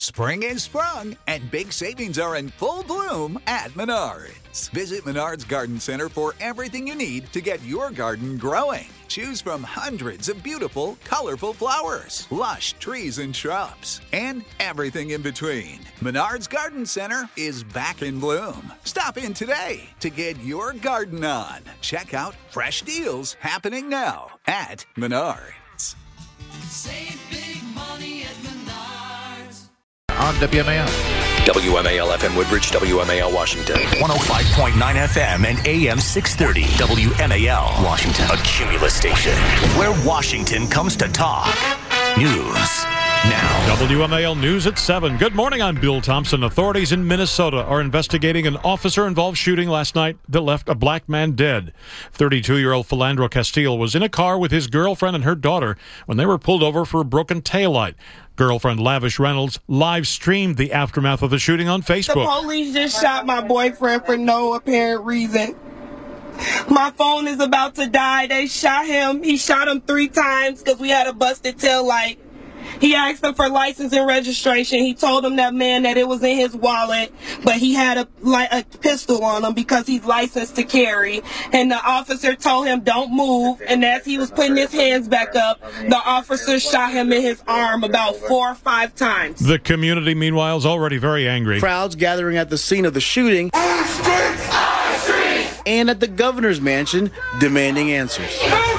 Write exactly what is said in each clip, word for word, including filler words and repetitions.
Spring is sprung, and big savings are in full bloom at Menards. Visit Menards Garden Center for everything you need to get your garden growing. Choose from hundreds of beautiful, colorful flowers, lush trees and shrubs, and everything in between. Menards Garden Center is back in bloom. Stop in today to get your garden on. Check out fresh deals happening now at Menards. Save big money at Menards. On W M A L. W M A L F M Woodbridge, W M A L Washington. one oh five point nine F M and A M six thirty. W M A L Washington. A Cumulus station where Washington comes to talk. News now. W M A L News at seven. Good morning, I'm Bill Thompson. Authorities in Minnesota are investigating an officer-involved shooting last night that left a black man dead. thirty-two-year-old Philandro Castile was in a car with his girlfriend and her daughter when they were pulled over for a broken taillight. Girlfriend Lavish Reynolds live streamed the aftermath of the shooting on Facebook. The police just shot my boyfriend for no apparent reason. My phone is about to die. They shot him. He shot him three times because we had a busted tail light. He asked him for license and registration. He told him, that man, that it was in his wallet, but he had a, a pistol on him because he's licensed to carry. And the officer told him, don't move. And as he was putting his hands back up, the officer shot him in his arm about four or five times. The community, meanwhile, is already very angry. Crowds gathering at the scene of the shooting Our streets, our streets. And at the governor's mansion demanding answers.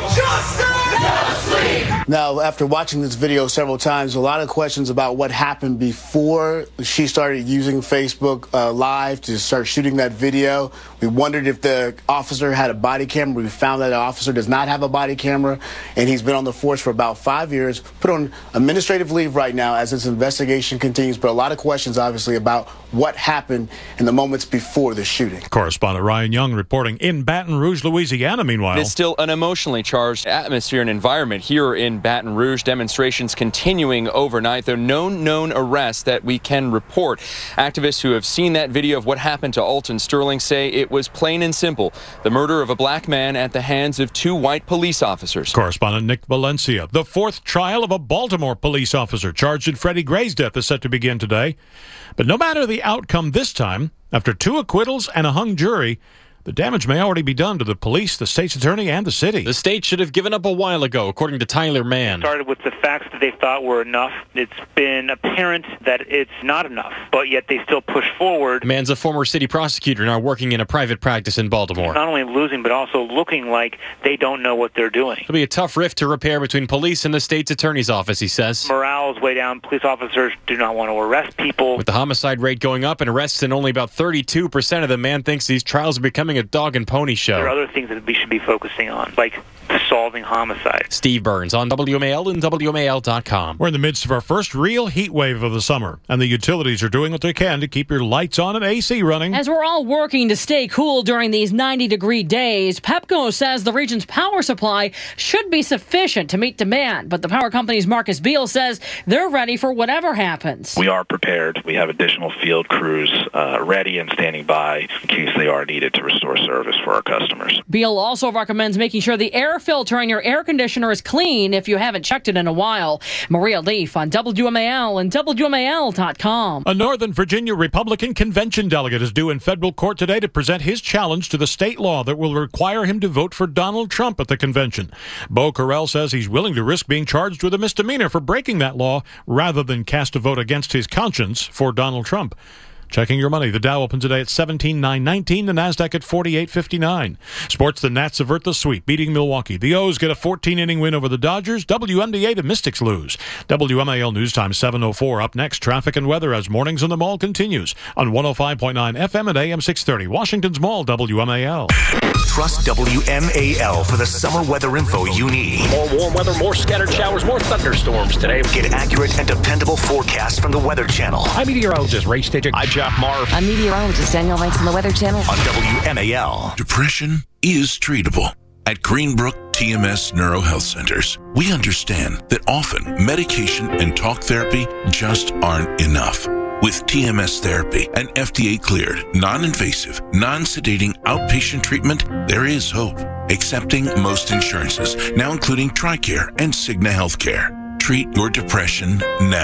Now, after watching this video several times, a lot of questions about what happened before she started using Facebook uh, Live to start shooting that video. We wondered if the officer had a body camera. We found that the officer does not have a body camera, and he's been on the force for about five years, put on administrative leave right now as this investigation continues. But a lot of questions, obviously, about what happened in the moments before the shooting. Correspondent Ryan Young reporting in Baton Rouge, Louisiana, meanwhile. It's still an emotionally charged atmosphere and environment here in Baton Rouge. Demonstrations continuing overnight. There are no known arrests that we can report. Activists who have seen that video of what happened to Alton Sterling say it was plain and simple. The murder of a black man at the hands of two white police officers. Correspondent Nick Valencia. The fourth trial of a Baltimore police officer charged in Freddie Gray's death is set to begin today. But no matter the outcome this time, after two acquittals and a hung jury, the damage may already be done to the police, the state's attorney, and the city. The state should have given up a while ago, according to Tyler Mann. Started with the facts that they thought were enough. It's been apparent that it's not enough, but yet they still push forward. Mann's a former city prosecutor now working in a private practice in Baltimore. Not only losing, but also looking like they don't know what they're doing. It'll be a tough rift to repair between police and the state's attorney's office, he says. Morale is way down. Police officers do not want to arrest people. With the homicide rate going up and arrests in only about thirty-two percent of them, Mann thinks these trials are becoming a dog and pony show. There are other things that we should be focusing on, like solving homicide. Steve Burns on W M A L and W M A L dot com. We're in the midst of our first real heat wave of the summer, and the utilities are doing what they can to keep your lights on and A C running. As we're all working to stay cool during these ninety-degree days, Pepco says the region's power supply should be sufficient to meet demand, but the power company's Marcus Beal says they're ready for whatever happens. We are prepared. We have additional field crews uh, ready and standing by in case they are needed to restore service for our customers. Beal also recommends making sure the air filter in your air conditioner is clean if you haven't checked it in a while. Maria Leaf on W M A L and W M A L dot com. A Northern Virginia Republican convention delegate is due in federal court today to present his challenge to the state law that will require him to vote for Donald Trump at the convention. Beau Carell says he's willing to risk being charged with a misdemeanor for breaking that law rather than cast a vote against his conscience for Donald Trump. Checking your money. The Dow opens today at seventeen nine nineteen. The Nasdaq at forty-eight fifty-nine. Sports, the Nats avert the sweep, beating Milwaukee. The O's get a fourteen-inning win over the Dodgers. W M D A, the Mystics lose. W M A L News Time seven oh four. Up next, traffic and weather as Mornings in the Mall continues on one oh five point nine F M and A M six thirty. Washington's Mall, W M A L. Trust W M A L for the summer weather info you need. More warm weather, more scattered showers, more thunderstorms today. Get accurate and dependable forecasts from the Weather Channel. I'm meteorologist Ray Stidgick. I'm Jeff Marr. I'm meteorologist Daniel Knights on the Weather Channel. On W M A L. Depression is treatable. At Greenbrook T M S Neuro Health Centers, we understand that often medication and talk therapy just aren't enough. With T M S therapy, an F D A-cleared, non-invasive, non-sedating outpatient treatment, there is hope. Accepting most insurances, now including TRICARE and Cigna Healthcare. Treat your depression now.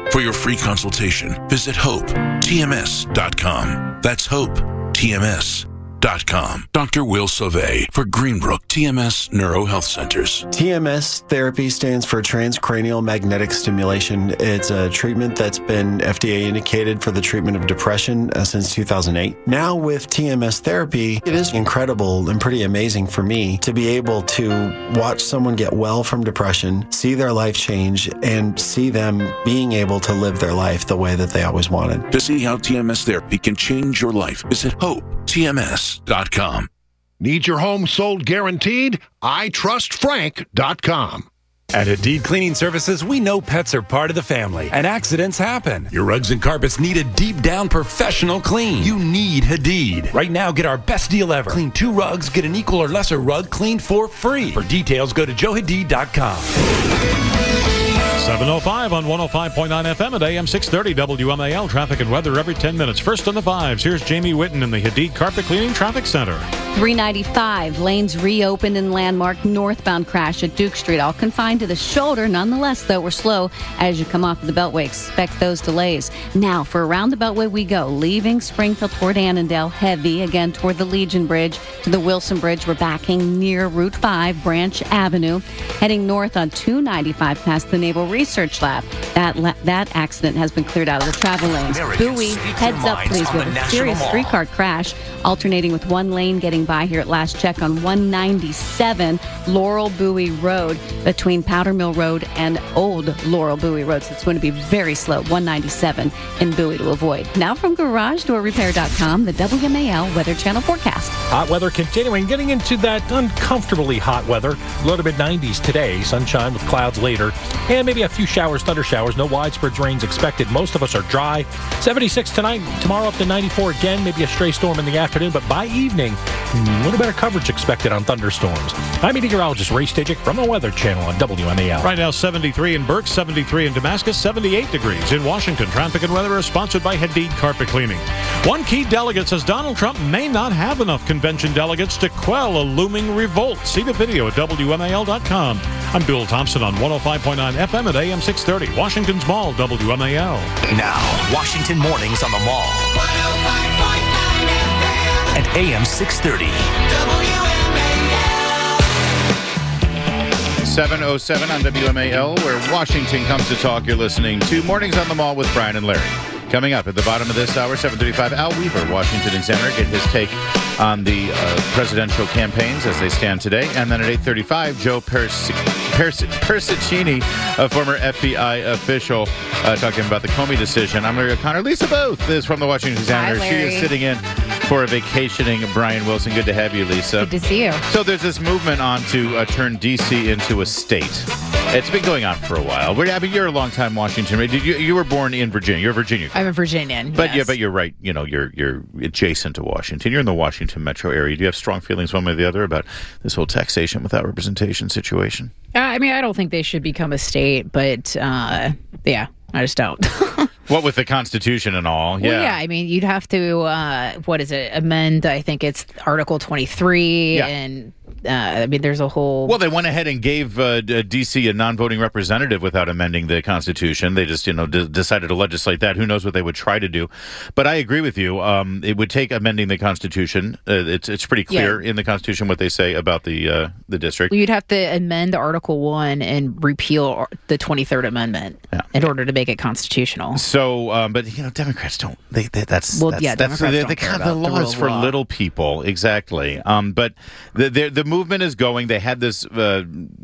For your free consultation, visit hope T M S dot com. That's hope T M S dot com. Doctor Will Sauvé for Greenbrook T M S Neuro Health Centers. T M S therapy stands for transcranial magnetic stimulation. It's a treatment that's been F D A indicated for the treatment of depression uh, since two thousand eight. Now with T M S therapy, it is incredible and pretty amazing for me to be able to watch someone get well from depression, see their life change, and see them being able to live their life the way that they always wanted. To see how T M S therapy can change your life, visit hope T M S dot com. Need your home sold guaranteed? I trust Frank dot com. At Hadid Cleaning Services, we know pets are part of the family, and accidents happen. Your rugs and carpets need a deep-down professional clean. You need Hadid. Right now, get our best deal ever. Clean two rugs, get an equal or lesser rug cleaned for free. For details, go to joe hadid dot com. seven oh five on one oh five point nine F M at A M six thirty W M A L. Traffic and weather every ten minutes. First on the fives, here's Jamie Witten in the Hadid Carpet Cleaning Traffic Center. three ninety-five, lanes reopened in Landmark. Northbound crash at Duke Street, all confined to the shoulder. Nonetheless, though, we're slow as you come off of the Beltway. Expect those delays. Now, for around the Beltway we go, leaving Springfield toward Annandale, heavy again toward the Legion Bridge to the Wilson Bridge. We're backing near Route five, Branch Avenue. Heading north on two ninety-five past the Naval Research Lab. That la- that accident has been cleared out of the travel lanes. Americans Bowie, speak heads their up, minds please. on We the have a National serious Mall. three-car crash, alternating with one lane getting by here at last check on one ninety-seven Laurel Bowie Road between Powder Mill Road and Old Laurel Bowie Road. So it's going to be very slow, one ninety-seven in Bowie to avoid. Now from Garage Door Repair dot com, the W M A L Weather Channel forecast. Hot weather continuing, getting into that uncomfortably hot weather. Low to mid nineties today, sunshine with clouds later, and maybe a few showers, thunder showers. No widespread rains expected. Most of us are dry. seventy-six tonight, tomorrow up to ninety-four again, maybe a stray storm in the afternoon, but by evening, a little better coverage expected on thunderstorms. I'm meteorologist Ray Stajic from the Weather Channel on W M A L. Right now, seventy-three in Berks, seventy-three in Damascus, seventy-eight degrees in Washington. Traffic and weather is sponsored by Hadid Carpet Cleaning. One key delegate says Donald Trump may not have enough convention delegates to quell a looming revolt. See the video at W M A L dot com. I'm Bill Thompson on one oh five point nine F M at A M six thirty. Washington's Mall, W M A L. Now, Washington Mornings on the Mall. At A M six thirty. seven oh seven on W M A L, where Washington comes to talk. You're listening to Mornings on the Mall with Brian and Larry. Coming up at the bottom of this hour, seven thirty-five, Al Weaver, Washington Examiner, get his take on the uh, presidential campaigns as they stand today. And then at eight thirty-five, Joe Persic- Persic- Persicini, a former F B I official, uh, talking about the Comey decision. I'm Larry O'Connor. Lisa Both is from the Washington Examiner. Hi, she Larry. is sitting in for a vacationing Brian Wilson. Good to have you, Lisa. Good to see you. So there's this movement on to uh, turn D C into a state. It's been going on for a while. But, I mean, you're a longtime Washington. Did you you were born in Virginia? You're a Virginia. I'm a Virginian. But yes. yeah, but you're right. You know, you're you're adjacent to Washington. You're in the Washington metro area. Do you have strong feelings one way or the other about this whole taxation without representation situation? Uh, I mean, I don't think they should become a state, but uh, yeah, I just don't. What with the Constitution and all? Yeah. Well, yeah, I mean, you'd have to, uh, what is it, amend, I think it's Article twenty-three, Yeah. and uh, I mean, there's a whole... Well, they went ahead and gave uh, D C a non-voting representative without amending the Constitution. They just, you know, d- decided to legislate that. Who knows what they would try to do? But I agree with you. Um, it would take amending the Constitution. Uh, it's it's pretty clear Yeah. in the Constitution what they say about the uh, the district. You'd have to amend Article one and repeal the twenty-third Amendment Yeah. in order to make it constitutional. So, um, but you know, Democrats don't. They, they that's Well, that's, yeah, that's Democrats the, don't the, care kind about of the laws rule of for law. little people, exactly. Um, but the, the the movement is going. They had this uh,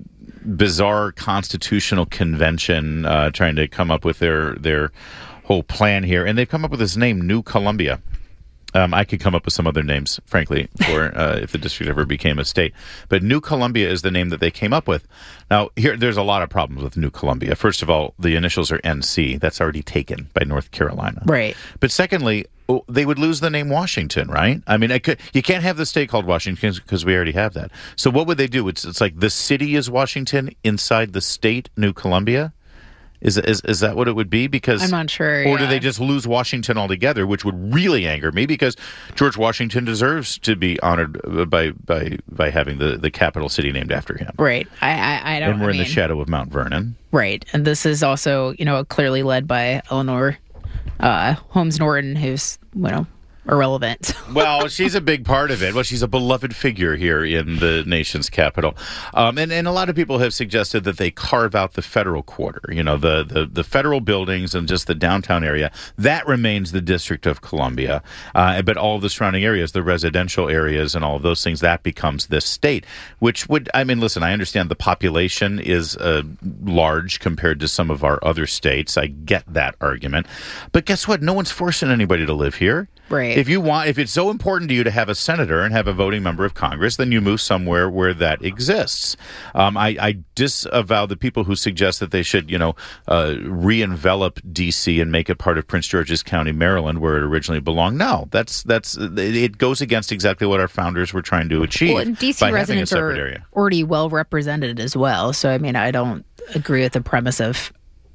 bizarre constitutional convention uh, trying to come up with their their whole plan here, and they've come up with this name, New Columbia. Um, I could come up with some other names, frankly, for uh, if the district ever became a state. But New Columbia is the name that they came up with. Now, here, there's a lot of problems with New Columbia. First of all, the initials are N C. That's already taken by North Carolina. Right. But secondly, oh, they would lose the name Washington, right? I mean, I could, you can't have the state called Washington because we already have that. So what would they do? It's, it's like the city is Washington inside the state, New Columbia. Is, is is that what it would be? Because I'm not sure. Or yeah. do they just lose Washington altogether, which would really anger me? Because George Washington deserves to be honored by by by having the, the capital city named after him. Right. I I, I don't. And we're I in mean, the shadow of Mount Vernon. Right. And this is also, you know, clearly led by Eleanor uh, Holmes Norton, who's, you know, irrelevant. Well, she's a big part of it. Well, she's a beloved figure here in the nation's capital. Um, and, and a lot of people have suggested that they carve out the federal quarter, you know, the, the, the federal buildings and just the downtown area. That remains the District of Columbia. Uh, but all the surrounding areas, the residential areas and all of those things, that becomes this state, which would, I mean, listen, I understand the population is uh, large compared to some of our other states. I get that argument. But guess what? No one's forcing anybody to live here. Right. If you want, if it's so important to you to have a senator and have a voting member of Congress, then you move somewhere where that exists. Um, I, I disavow the people who suggest that they should, you know, uh, re-envelop D C and make it part of Prince George's County, Maryland, where it originally belonged. No, that's that's it goes against exactly what our founders were trying to achieve. Well, and D C by residents having a separate are area. already well represented as well. So, I mean, I don't agree with the premise of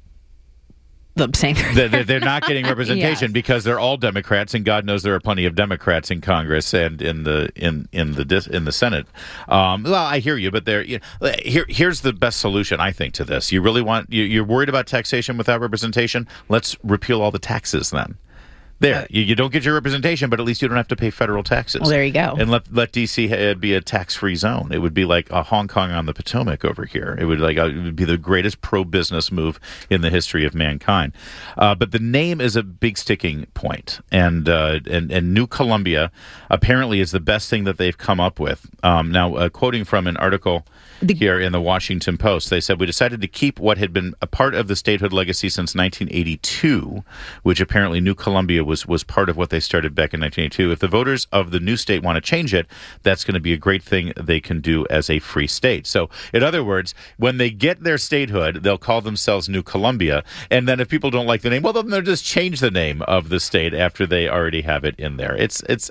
them saying they're, they're, they're not getting representation yes. because they're all Democrats, and God knows there are plenty of Democrats in Congress and in the in in the in the Senate. Um, well, I hear you, but there, you know, here here's the best solution, I think, to this. You really want you, you're worried about taxation without representation? Let's repeal all the taxes then. There, you, you don't get your representation, but at least you don't have to pay federal taxes. Well, there you go. And let let D C be a tax-free zone. It would be like a Hong Kong on the Potomac over here. It would like uh, it would be the greatest pro-business move in the history of mankind. Uh, but the name is a big sticking point, and uh, and and New Columbia apparently is the best thing that they've come up with. Um, now, uh, quoting from an article the- here in the Washington Post, they said we decided to keep what had been a part of the statehood legacy since nineteen eighty-two, which apparently New Columbia was. Was, was part of what they started back in nineteen eighty-two. If the voters of the new state want to change it, that's going to be a great thing they can do as a free state. So, in other words, when they get their statehood, they'll call themselves New Columbia. And then if people don't like the name, well, then they'll just change the name of the state after they already have it in there. It's it's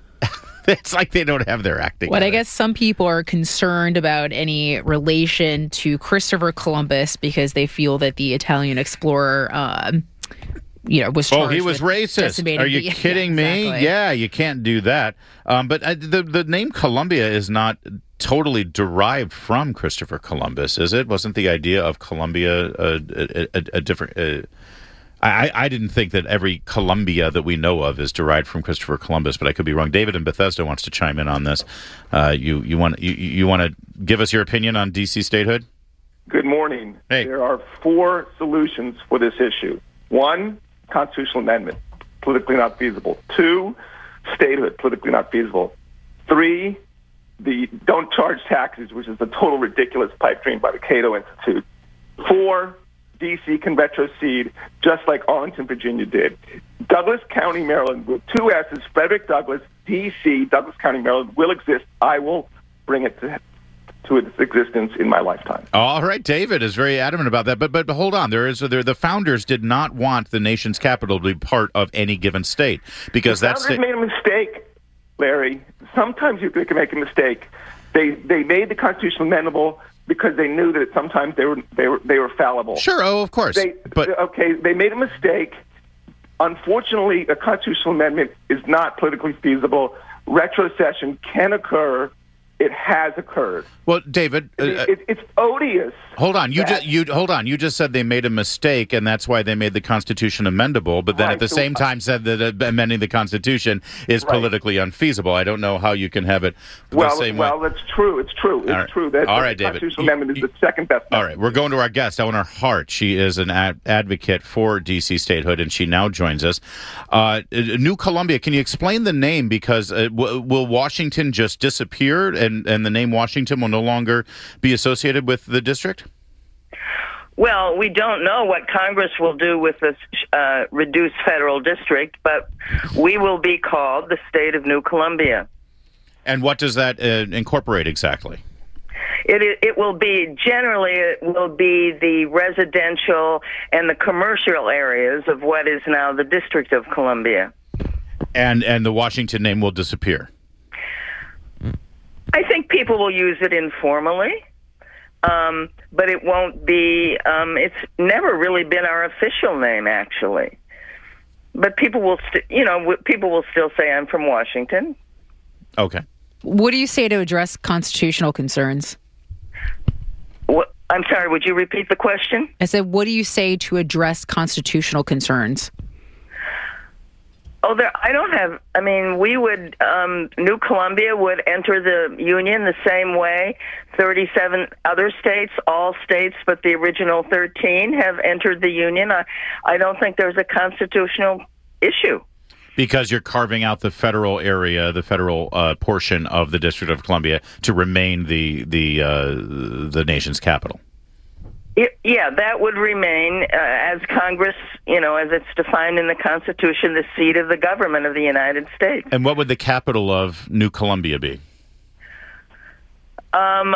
it's like they don't have their acting. What I guess some people are concerned about any relation to Christopher Columbus because they feel that the Italian explorer um, you know, was charged oh, he was with racist. decimating Are you the- kidding yeah, me? exactly. Yeah, you can't do that. Um, but uh, the the name Columbia is not totally derived from Christopher Columbus, is it? Wasn't the idea of Columbia a, a, a, a different? Uh, I, I didn't think that every Columbia that we know of is derived from Christopher Columbus, but I could be wrong. David in Bethesda wants to chime in on this. Uh, you you want you, you want to give us your opinion on D C statehood? Good morning. Hey. There are four solutions for this issue. One, constitutional amendment, politically not feasible. Two, statehood, politically not feasible. Three, the don't charge taxes, which is a total ridiculous pipe dream by the Cato Institute. Four, D C can retrocede just like Arlington, Virginia did. Douglas County, Maryland, with two S's, Frederick Douglass, D C, Douglas County, Maryland, will exist. I will bring it to to its existence in my lifetime. All right, David is very adamant about that. But but hold on, there is there, the founders did not want the nation's capital to be part of any given state because the that's founders made a mistake, Larry. Sometimes you can make a mistake. They they made the Constitution amendable because they knew that sometimes they were they were they were fallible. Sure, oh, of course. They, but okay, they made a mistake. Unfortunately, a constitutional amendment is not politically feasible. Retrocession can occur. It has occurred. Well, David, uh, it, it, it's odious. Hold on, you that- just you hold on. You just said they made a mistake, and that's why they made the Constitution amendable. But then Right, at the so same I- time said that uh, amending the Constitution is Right. politically unfeasible. I don't know how you can have it the Well, same well, way. that's true. It's true. It's All right. true that All the right, David. constitutional amendment is the second best. All right, we're going to our guest, Eleanor Hart. She is an ad- advocate for D C statehood, and she now joins us. Uh, New Columbia, can you explain the name? Because uh, w- will Washington just disappear, and, and the name Washington will no longer be associated with the district? Well, we don't know what Congress will do with this uh, reduced federal district, but we will be called the state of New Columbia. And what does that uh, incorporate exactly? It, it will be, generally, it will be the residential and the commercial areas of what is now the District of Columbia. And and the Washington name will disappear. I think people will use it informally, Um, but it won't be, um, it's never really been our official name, actually. But people will, st- you know, w- people will still say I'm from Washington. Okay. What do you say to address constitutional concerns? What, I'm sorry, would you repeat the question? I said, what do you say to address constitutional concerns? Oh, there, I don't have, I mean, we would, um, New Columbia would enter the Union the same way. thirty-seven other states, all states but the original thirteen, have entered the Union. I, I don't think there's a constitutional issue. Because you're carving out the federal area, the federal uh, portion of the District of Columbia to remain the, the, uh, the nation's capital. Yeah, that would remain uh, as Congress, you know, as it's defined in the Constitution, the seat of the government of the United States. And what would the capital of New Columbia be? Um,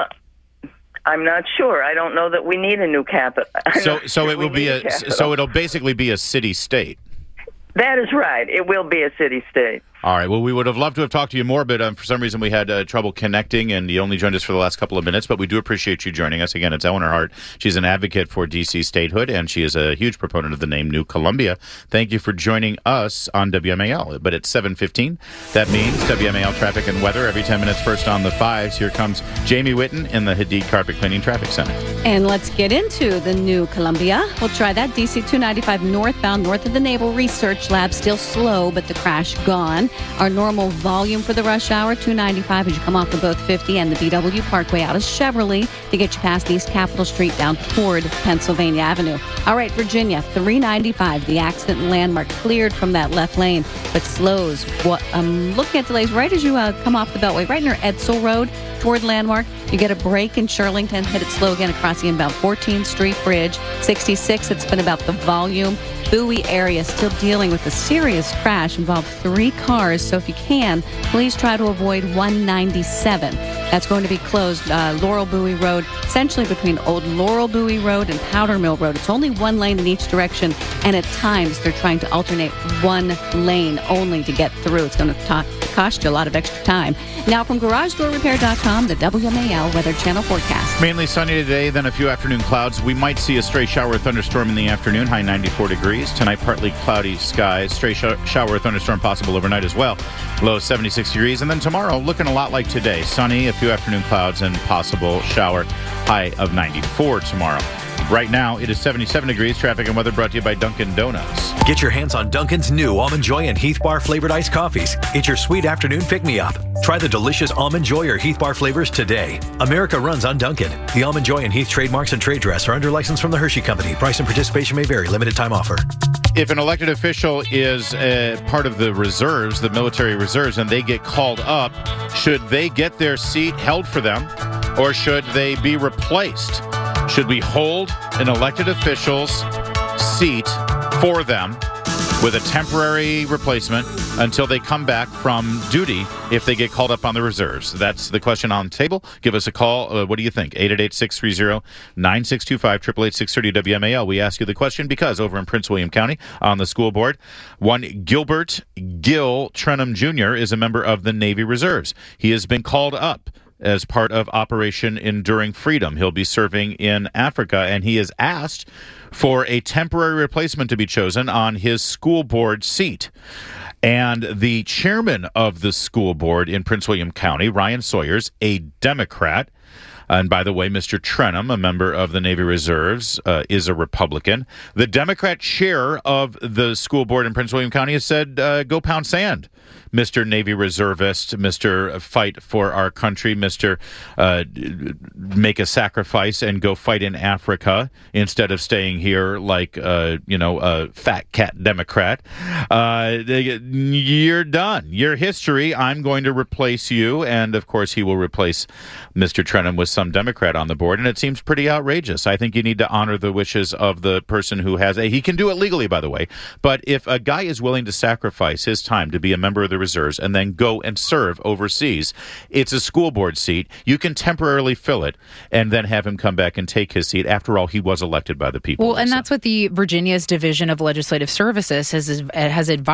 I'm not sure. I don't know that we need a new capital. So, so it will be a, a so it'll basically be a city-state. That is right. It will be a city-state. All right. Well, we would have loved to have talked to you more, but um, for some reason we had uh, trouble connecting, and you only joined us for the last couple of minutes. But we do appreciate you joining us. Again, it's Eleanor Hart. She's an advocate for D C statehood, and she is a huge proponent of the name New Columbia. Thank you for joining us on W M A L. But it's seven fifteen. That means W M A L traffic and weather every ten minutes first on the fives. Here comes Jamie Witten in the Hadid Carpet Cleaning Traffic Center. And let's get into the New Columbia. We'll try that. D C two ninety-five northbound, north of the Naval Research Lab. Still slow, but the crash gone. Our normal volume for the rush hour, two ninety-five as you come off of both fifty and the B W Parkway out of Chevrolet to get you past East Capitol Street down toward Pennsylvania Avenue. All right, Virginia, three ninety-five. The accident landmark cleared from that left lane, but slows. What I'm looking at delays right as you uh, come off the Beltway, right near Edsel Road toward Landmark. You get a break in Shirlington, hit it slow again across the inbound fourteenth Street Bridge. sixty-six, it's been about the volume. Bowie area still dealing with a serious crash, involved three cars. So if you can, please try to avoid one ninety-seven. That's going to be closed, uh, Laurel Bowie Road, essentially between Old Laurel Bowie Road and Powder Mill Road. It's only one lane in each direction, and at times they're trying to alternate one lane only to get through. It's going to ta- cost you a lot of extra time. Now from Garage Door Repair dot com, the W M A L Weather Channel forecast. Mainly sunny today, then a few afternoon clouds. We might see a stray shower or thunderstorm in the afternoon, high ninety-four degrees. Tonight, partly cloudy skies. Stray sh- shower or thunderstorm possible overnight as well. Low seventy-six degrees. And then tomorrow, looking a lot like today. Sunny, a few afternoon clouds, and possible shower. High of ninety-four tomorrow. Right now, it is seventy-seven degrees. Traffic and weather brought to you by Dunkin' Donuts. Get your hands on Dunkin's new Almond Joy and Heath Bar flavored iced coffees. It's your sweet afternoon pick-me-up. Try the delicious Almond Joy or Heath Bar flavors today. America runs on Dunkin'. The Almond Joy and Heath trademarks and trade dress are under license from the Hershey Company. Price and participation may vary. Limited time offer. If an elected official is uh, part of the reserves, the military reserves, and they get called up, should they get their seat held for them, or should they be replaced? Should we hold an elected official's seat for them with a temporary replacement until they come back from duty if they get called up on the reserves? That's the question on the table. Give us a call. Uh, what do you think? eight eight eight, six three zero, nine six two five, eight eight eight, six three zero, W M A L. We ask you the question because over in Prince William County on the school board, one Gilbert Gill Trenum Junior is a member of the Navy Reserves. He has been called up as part of Operation Enduring Freedom. He'll be serving in Africa, and he has asked for a temporary replacement to be chosen on his school board seat. And the chairman of the school board in Prince William County, Ryan Sawyers, a Democrat, and by the way, Mister Trenum, a member of the Navy Reserves, uh, is a Republican. The Democrat chair of the school board in Prince William County has said, uh, go pound sand, Mister Navy Reservist, Mister Fight for our country, Mister Uh, make a sacrifice and go fight in Africa instead of staying here like, uh, you know, a fat cat Democrat. Uh, you're done. Your history. I'm going to replace you. And, of course, he will replace Mister Trenum with some Democrat on the board, and it seems pretty outrageous. I think you need to honor the wishes of the person who has a... He can do it legally, by the way, but if a guy is willing to sacrifice his time to be a member of the reserves and then go and serve overseas, it's a school board seat. You can temporarily fill it and then have him come back and take his seat. After all, he was elected by the people. Well, and that's what the Virginia's Division of Legislative Services has has advised.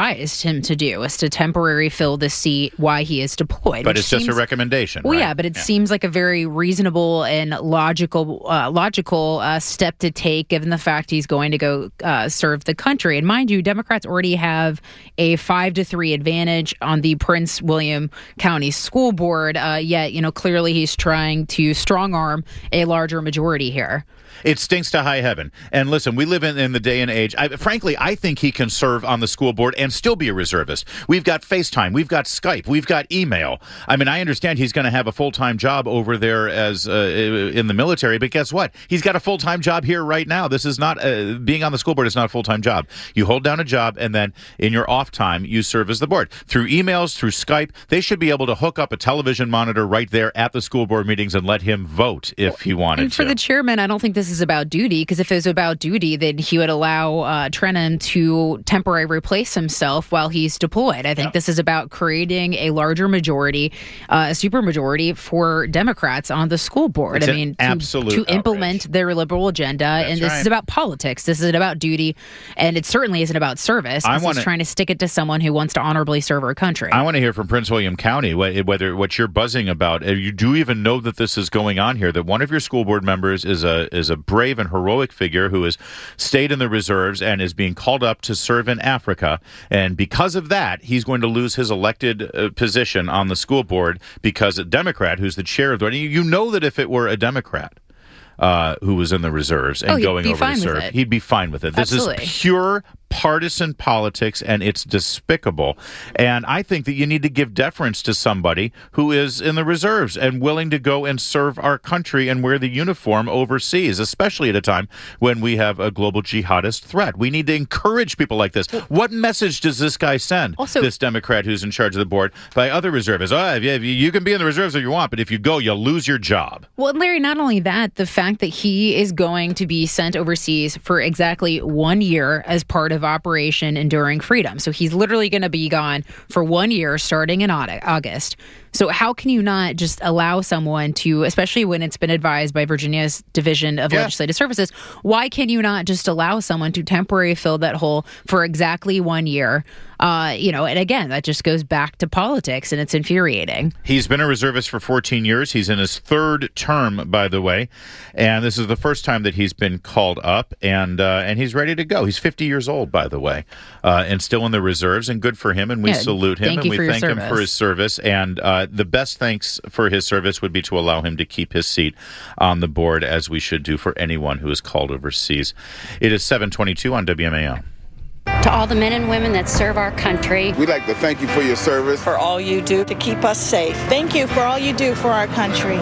advised him to do, is to temporarily fill the seat while he is deployed. But it's seems, just a recommendation, Well, right? yeah, but it yeah. seems like a very reasonable and logical uh, logical uh, step to take, given the fact he's going to go uh, serve the country. And mind you, Democrats already have a five to three advantage on the Prince William County School Board. Uh, yet, you know, clearly he's trying to strong arm a larger majority here. It stinks to high heaven. And listen, we live in, in the day and age. I, frankly, I think he can serve on the school board and still be a reservist. We've got FaceTime. We've got Skype. We've got email. I mean, I understand he's going to have a full-time job over there as uh, in the military, but guess what? He's got a full-time job here right now. This is not, uh, being on the school board is not a full-time job. You hold down a job, and then in your off time, you serve as the board. Through emails, through Skype, they should be able to hook up a television monitor right there at the school board meetings and let him vote if he wanted And for to. the chairman, I don't think this is about duty, because if it was about duty, then he would allow uh, Trenum to temporarily replace himself while he's deployed. I think Yep. this is about creating a larger majority, uh, a supermajority for Democrats on the school board. It's I an mean, absolute to, to implement their liberal agenda. That's and this right. is about politics. This isn't about duty, and it certainly isn't about service. I This wanna- is trying to stick it to someone who wants to honorably serve our country. I want to hear from Prince William County wh- whether what you're buzzing about. uh, You do even know that this is going on here. That one of your school board members is a is a brave and heroic figure who has stayed in the reserves and is being called up to serve in Africa. And because of that, he's going to lose his elected uh, position on the school board because a Democrat, who's the chair of the, you know that if it were a Democrat uh, who was in the reserves and Oh, he'd going be over fine to with serve, it. he'd be fine with it. This Absolutely. is pure partisan politics, and it's despicable. And I think that you need to give deference to somebody who is in the reserves and willing to go and serve our country and wear the uniform overseas, especially at a time when we have a global jihadist threat. We need to encourage people like this. What message does this guy send, Also- this Democrat who's in charge of the board, by other reservists? Oh, yeah, you can be in the reserves if you want, but if you go, you'll lose your job. Well, and Larry, not only that, the fact that he is going to be sent overseas for exactly one year as part of Operation Enduring Freedom. So he's literally going to be gone for one year starting in Au- August. So how can you not just allow someone to, especially when it's been advised by Virginia's Division of Yeah. Legislative Services, why can you not just allow someone to temporarily fill that hole for exactly one year? Uh, you know, and again, that just goes back to politics, and it's infuriating. He's been a reservist for fourteen years. He's in his third term, by the way, and this is the first time that he's been called up, and uh, and he's ready to go. He's fifty years old, by the way, uh, and still in the reserves, and good for him, and we Yeah, salute him, thank and you we for your thank him for service. his service, and uh, the best thanks for his service would be to allow him to keep his seat on the board, as we should do for anyone who is called overseas. It is seven twenty-two on W M A O. To all the men and women that serve our country, We'd like to thank you for your service. For all you do to keep us safe. Thank you for all you do for our country.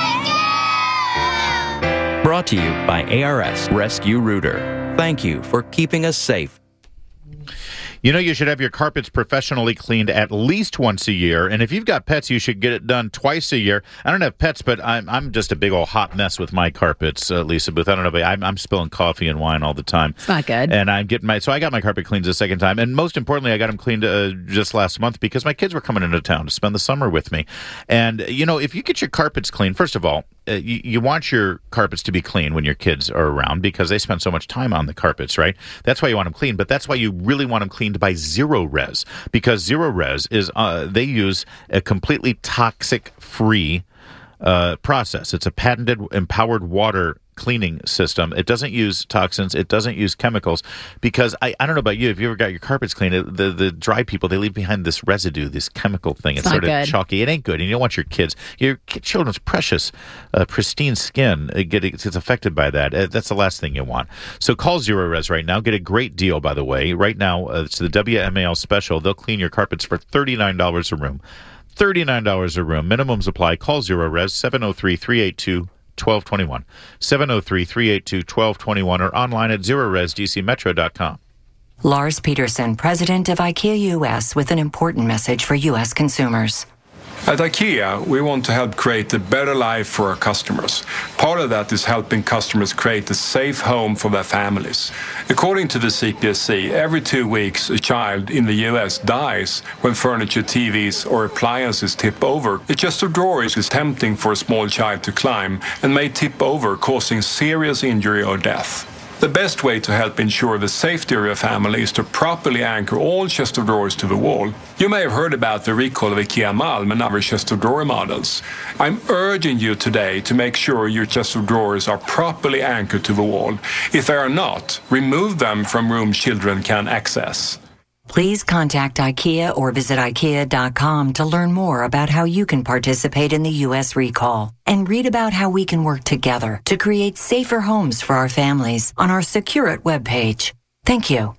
Brought to you by A R S Rescue Rooter. Thank you for keeping us safe. You know, you should have your carpets professionally cleaned at least once a year. And if you've got pets, you should get it done twice a year. I don't have pets, but I'm I'm just a big old hot mess with my carpets, uh, Lisa Booth. I don't know, but I'm, I'm spilling coffee and wine all the time. It's not good. And I'm getting my, so I got my carpet cleaned the second time. And most importantly, I got them cleaned uh, just last month because my kids were coming into town to spend the summer with me. And, you know, if you get your carpets cleaned, first of all, uh, you, you want your carpets to be clean when your kids are around because they spend so much time on the carpets, right? That's why you want them clean, but that's why you really want them cleaned by Zero Res, because Zero Res is, uh, they use a completely toxic-free uh, process. It's a patented, empowered water cleaning system. It doesn't use toxins. It doesn't use chemicals because I, I don't know about you. If you ever got your carpets cleaned, it, the, the dry people, they leave behind this residue, this chemical thing. It's, It's sort not of good. chalky. It ain't good. And you don't want your kids, your ki- children's precious, uh, pristine skin uh, get it's affected by that. Uh, that's the last thing you want. So call Zero Res right now. Get a great deal, by the way. Right now, uh, it's the W M A L special. They'll clean your carpets for thirty-nine dollars a room. thirty-nine dollars a room. Minimums apply. Call Zero Res, seven oh three, three eight two, one two two one. seven oh three, three eight two, one two two one or online at zero res d c metro dot com. Lars Peterson, president of IKEA U S, with an important message for U S consumers. At IKEA, we want to help create a better life for our customers. Part of that is helping customers create a safe home for their families. According to the C P S C, every two weeks a child in the U S dies when furniture, T Vs, or appliances tip over. A chest of drawers is tempting for a small child to climb and may tip over, causing serious injury or death. The best way to help ensure the safety of your family is to properly anchor all chest of drawers to the wall. You may have heard about the recall of IKEA Malm and other chest of drawer models. I'm urging you today to make sure your chest of drawers are properly anchored to the wall. If they are not, remove them from rooms children can access. Please contact IKEA or visit IKEA dot com to learn more about how you can participate in the U S recall and read about how we can work together to create safer homes for our families on our Secure It webpage. Thank you.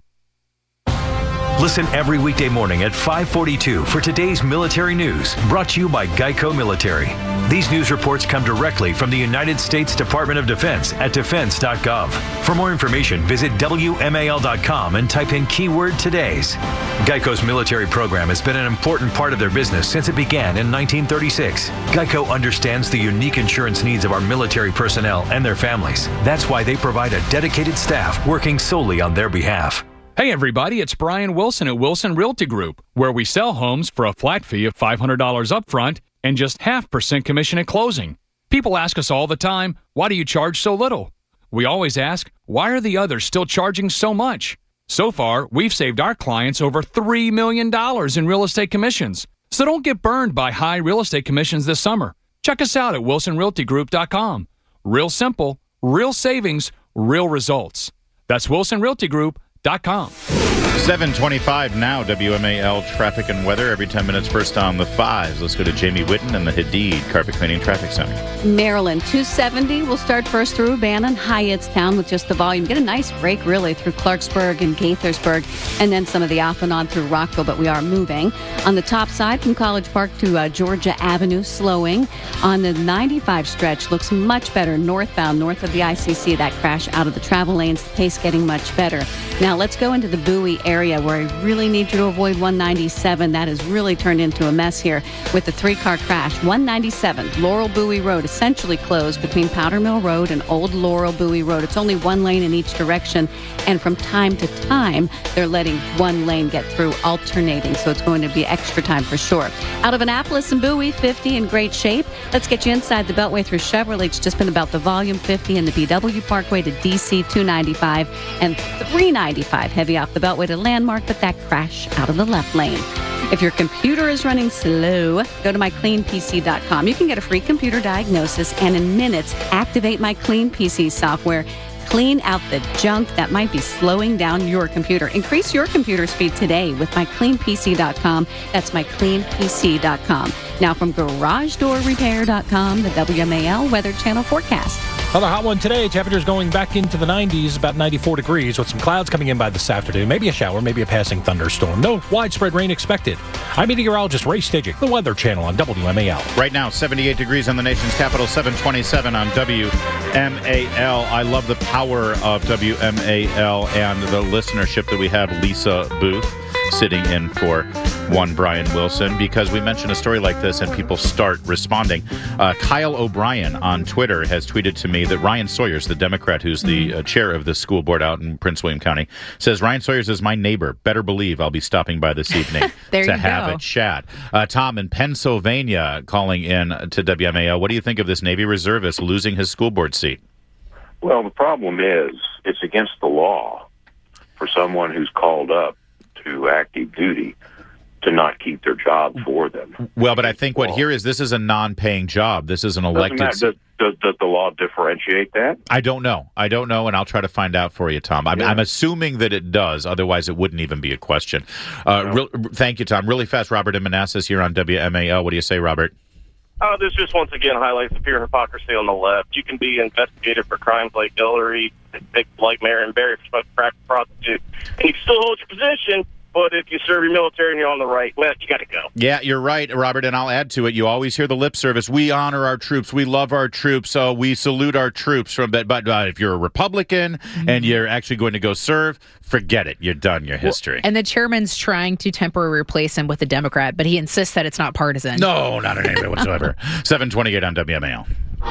Listen every weekday morning at five forty-two for today's military news, brought to you by Geico Military. These news reports come directly from the United States Department of Defense at defense dot gov. For more information, visit W M A L dot com and type in keyword today's. Geico's military program has been an important part of their business since it began in nineteen thirty-six. Geico understands the unique insurance needs of our military personnel and their families. That's why they provide a dedicated staff working solely on their behalf. Hey everybody, it's Brian Wilson at Wilson Realty Group, where we sell homes for a flat fee of five hundred dollars upfront and just half percent commission at closing. People ask us all the time, why do you charge so little? We always ask, why are the others still charging so much? So far, we've saved our clients over three million dollars in real estate commissions. So don't get burned by high real estate commissions this summer. Check us out at wilson realty group dot com. Real simple, real savings, real results. That's wilson realty group dot com. seven twenty-five now, W M A L traffic and weather every ten minutes, first on the fives. Let's go to Jamie Whitten and the Hadid Carpet Cleaning Traffic Center. Maryland, two seventy. We'll start first through Bannon, Hyattstown with just the volume. Get a nice break, really, through Clarksburg and Gaithersburg, and then some of the off and on through Rockville, but we are moving. On the top side, from College Park to uh, Georgia Avenue, slowing. On the ninety-five stretch, looks much better northbound, north of the I C C. That crash out of the travel lanes, the pace getting much better. Now, let's go into the Bowie area where I really need you to avoid one ninety-seven. That has really turned into a mess here with the three-car crash. one ninety-seven, Laurel Bowie Road, essentially closed between Powder Mill Road and Old Laurel Bowie Road. It's only one lane in each direction, and from time to time, they're letting one lane get through, alternating, so it's going to be extra time for sure. Out of Annapolis and Bowie, fifty in great shape. Let's get you inside the Beltway through Chevrolet. It's just been about the volume, fifty in the B W Parkway to D C, two ninety-five, and three ninety-five heavy off the Beltway to Landmark, but that crash out of the left lane. If your computer is running slow, go to my clean P C dot com. You can get a free computer diagnosis and in minutes activate My Clean P C software. Clean out the junk that might be slowing down your computer. Increase your computer speed today with my clean P C dot com. That's my clean P C dot com. Now from garage door repair dot com, the W M A L Weather Channel forecast. Another hot one today. Temperatures going back into the nineties, about ninety-four degrees, with some clouds coming in by this afternoon. Maybe a shower, maybe a passing thunderstorm. No widespread rain expected. I'm meteorologist Ray Stidgick, the Weather Channel on W M A L. Right now, seventy-eight degrees on the nation's capital, seven twenty-seven on W M A L. I love the power of W M A L and the listenership that we have. Lisa Booth sitting in for one Brian Wilson, because we mention a story like this and people start responding. Uh, Kyle O'Brien on Twitter has tweeted to me that Ryan Sawyers, the Democrat who's the uh, chair of the school board out in Prince William County, says Ryan Sawyers is my neighbor. Better believe I'll be stopping by this evening there to you have go. a chat. Uh, Tom in Pennsylvania calling in to W M A L. What do you think of this Navy reservist losing his school board seat? Well, the problem is it's against the law for someone who's called up to active duty to not keep their job for them. Well, but I think what here is this is a non-paying job. This is an elected. Does, does, does the law differentiate that? I don't know. I don't know, and I'll try to find out for you, Tom. I'm, Yeah. I'm assuming that it does. Otherwise, it wouldn't even be a question. Uh, No. real, thank you, Tom. Really fast, Robert in Manassas here on W M A L. What do you say, Robert? Uh, this just once again highlights the pure hypocrisy on the left. You can be investigated for crimes like Hillary, like Marion Barry for smoking crack and prostitute, and you can still hold your position. But if you serve your military and you're on the right, well, you got to go. Yeah, you're right, Robert, and I'll add to it. You always hear the lip service. We honor our troops. We love our troops. So we salute our troops. From But, but uh, if you're a Republican mm-hmm. and you're actually going to go serve, forget it. You're done. Your history. Well, and the chairman's trying to temporarily replace him with a Democrat, but he insists that it's not partisan. No, not in any way whatsoever. seven twenty-eight on W M A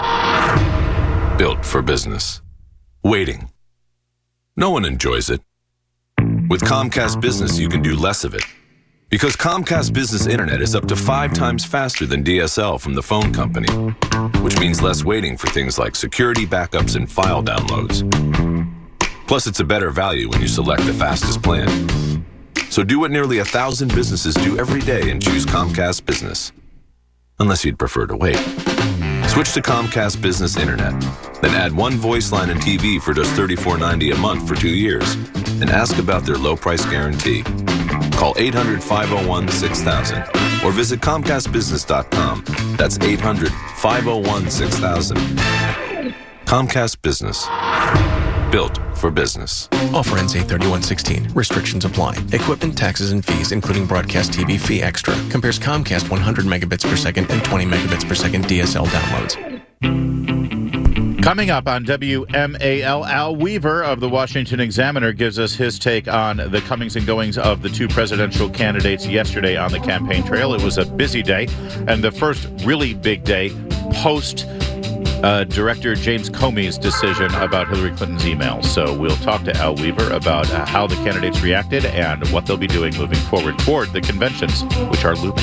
L. Built for business. Waiting. No one enjoys it. With Comcast Business, you can do less of it. Because Comcast Business Internet is up to five times faster than D S L from the phone company, which means less waiting for things like security backups and file downloads. Plus, it's a better value when you select the fastest plan. So do what nearly a thousand businesses do every day and choose Comcast Business. Unless you'd prefer to wait. Switch to Comcast Business Internet. Then add one voice line and T V for just thirty-four ninety a month for two years. And ask about their low price guarantee. Call eight hundred, five oh one, six thousand or visit Comcast Business dot com. That's eight hundred, five oh one, six thousand. Comcast Business. Built for business. Offer ends eight thirty-one sixteen. Restrictions apply. Equipment, taxes, and fees, including broadcast T V fee extra. Compares Comcast one hundred megabits per second and twenty megabits per second D S L downloads. Coming up on W M A L, Al Weaver of the Washington Examiner gives us his take on the comings and goings of the two presidential candidates yesterday on the campaign trail. It was a busy day, and the first really big day post Uh, Director James Comey's decision about Hillary Clinton's emails. So we'll talk to Al Weaver about uh, how the candidates reacted and what they'll be doing moving forward toward the conventions, which are looming.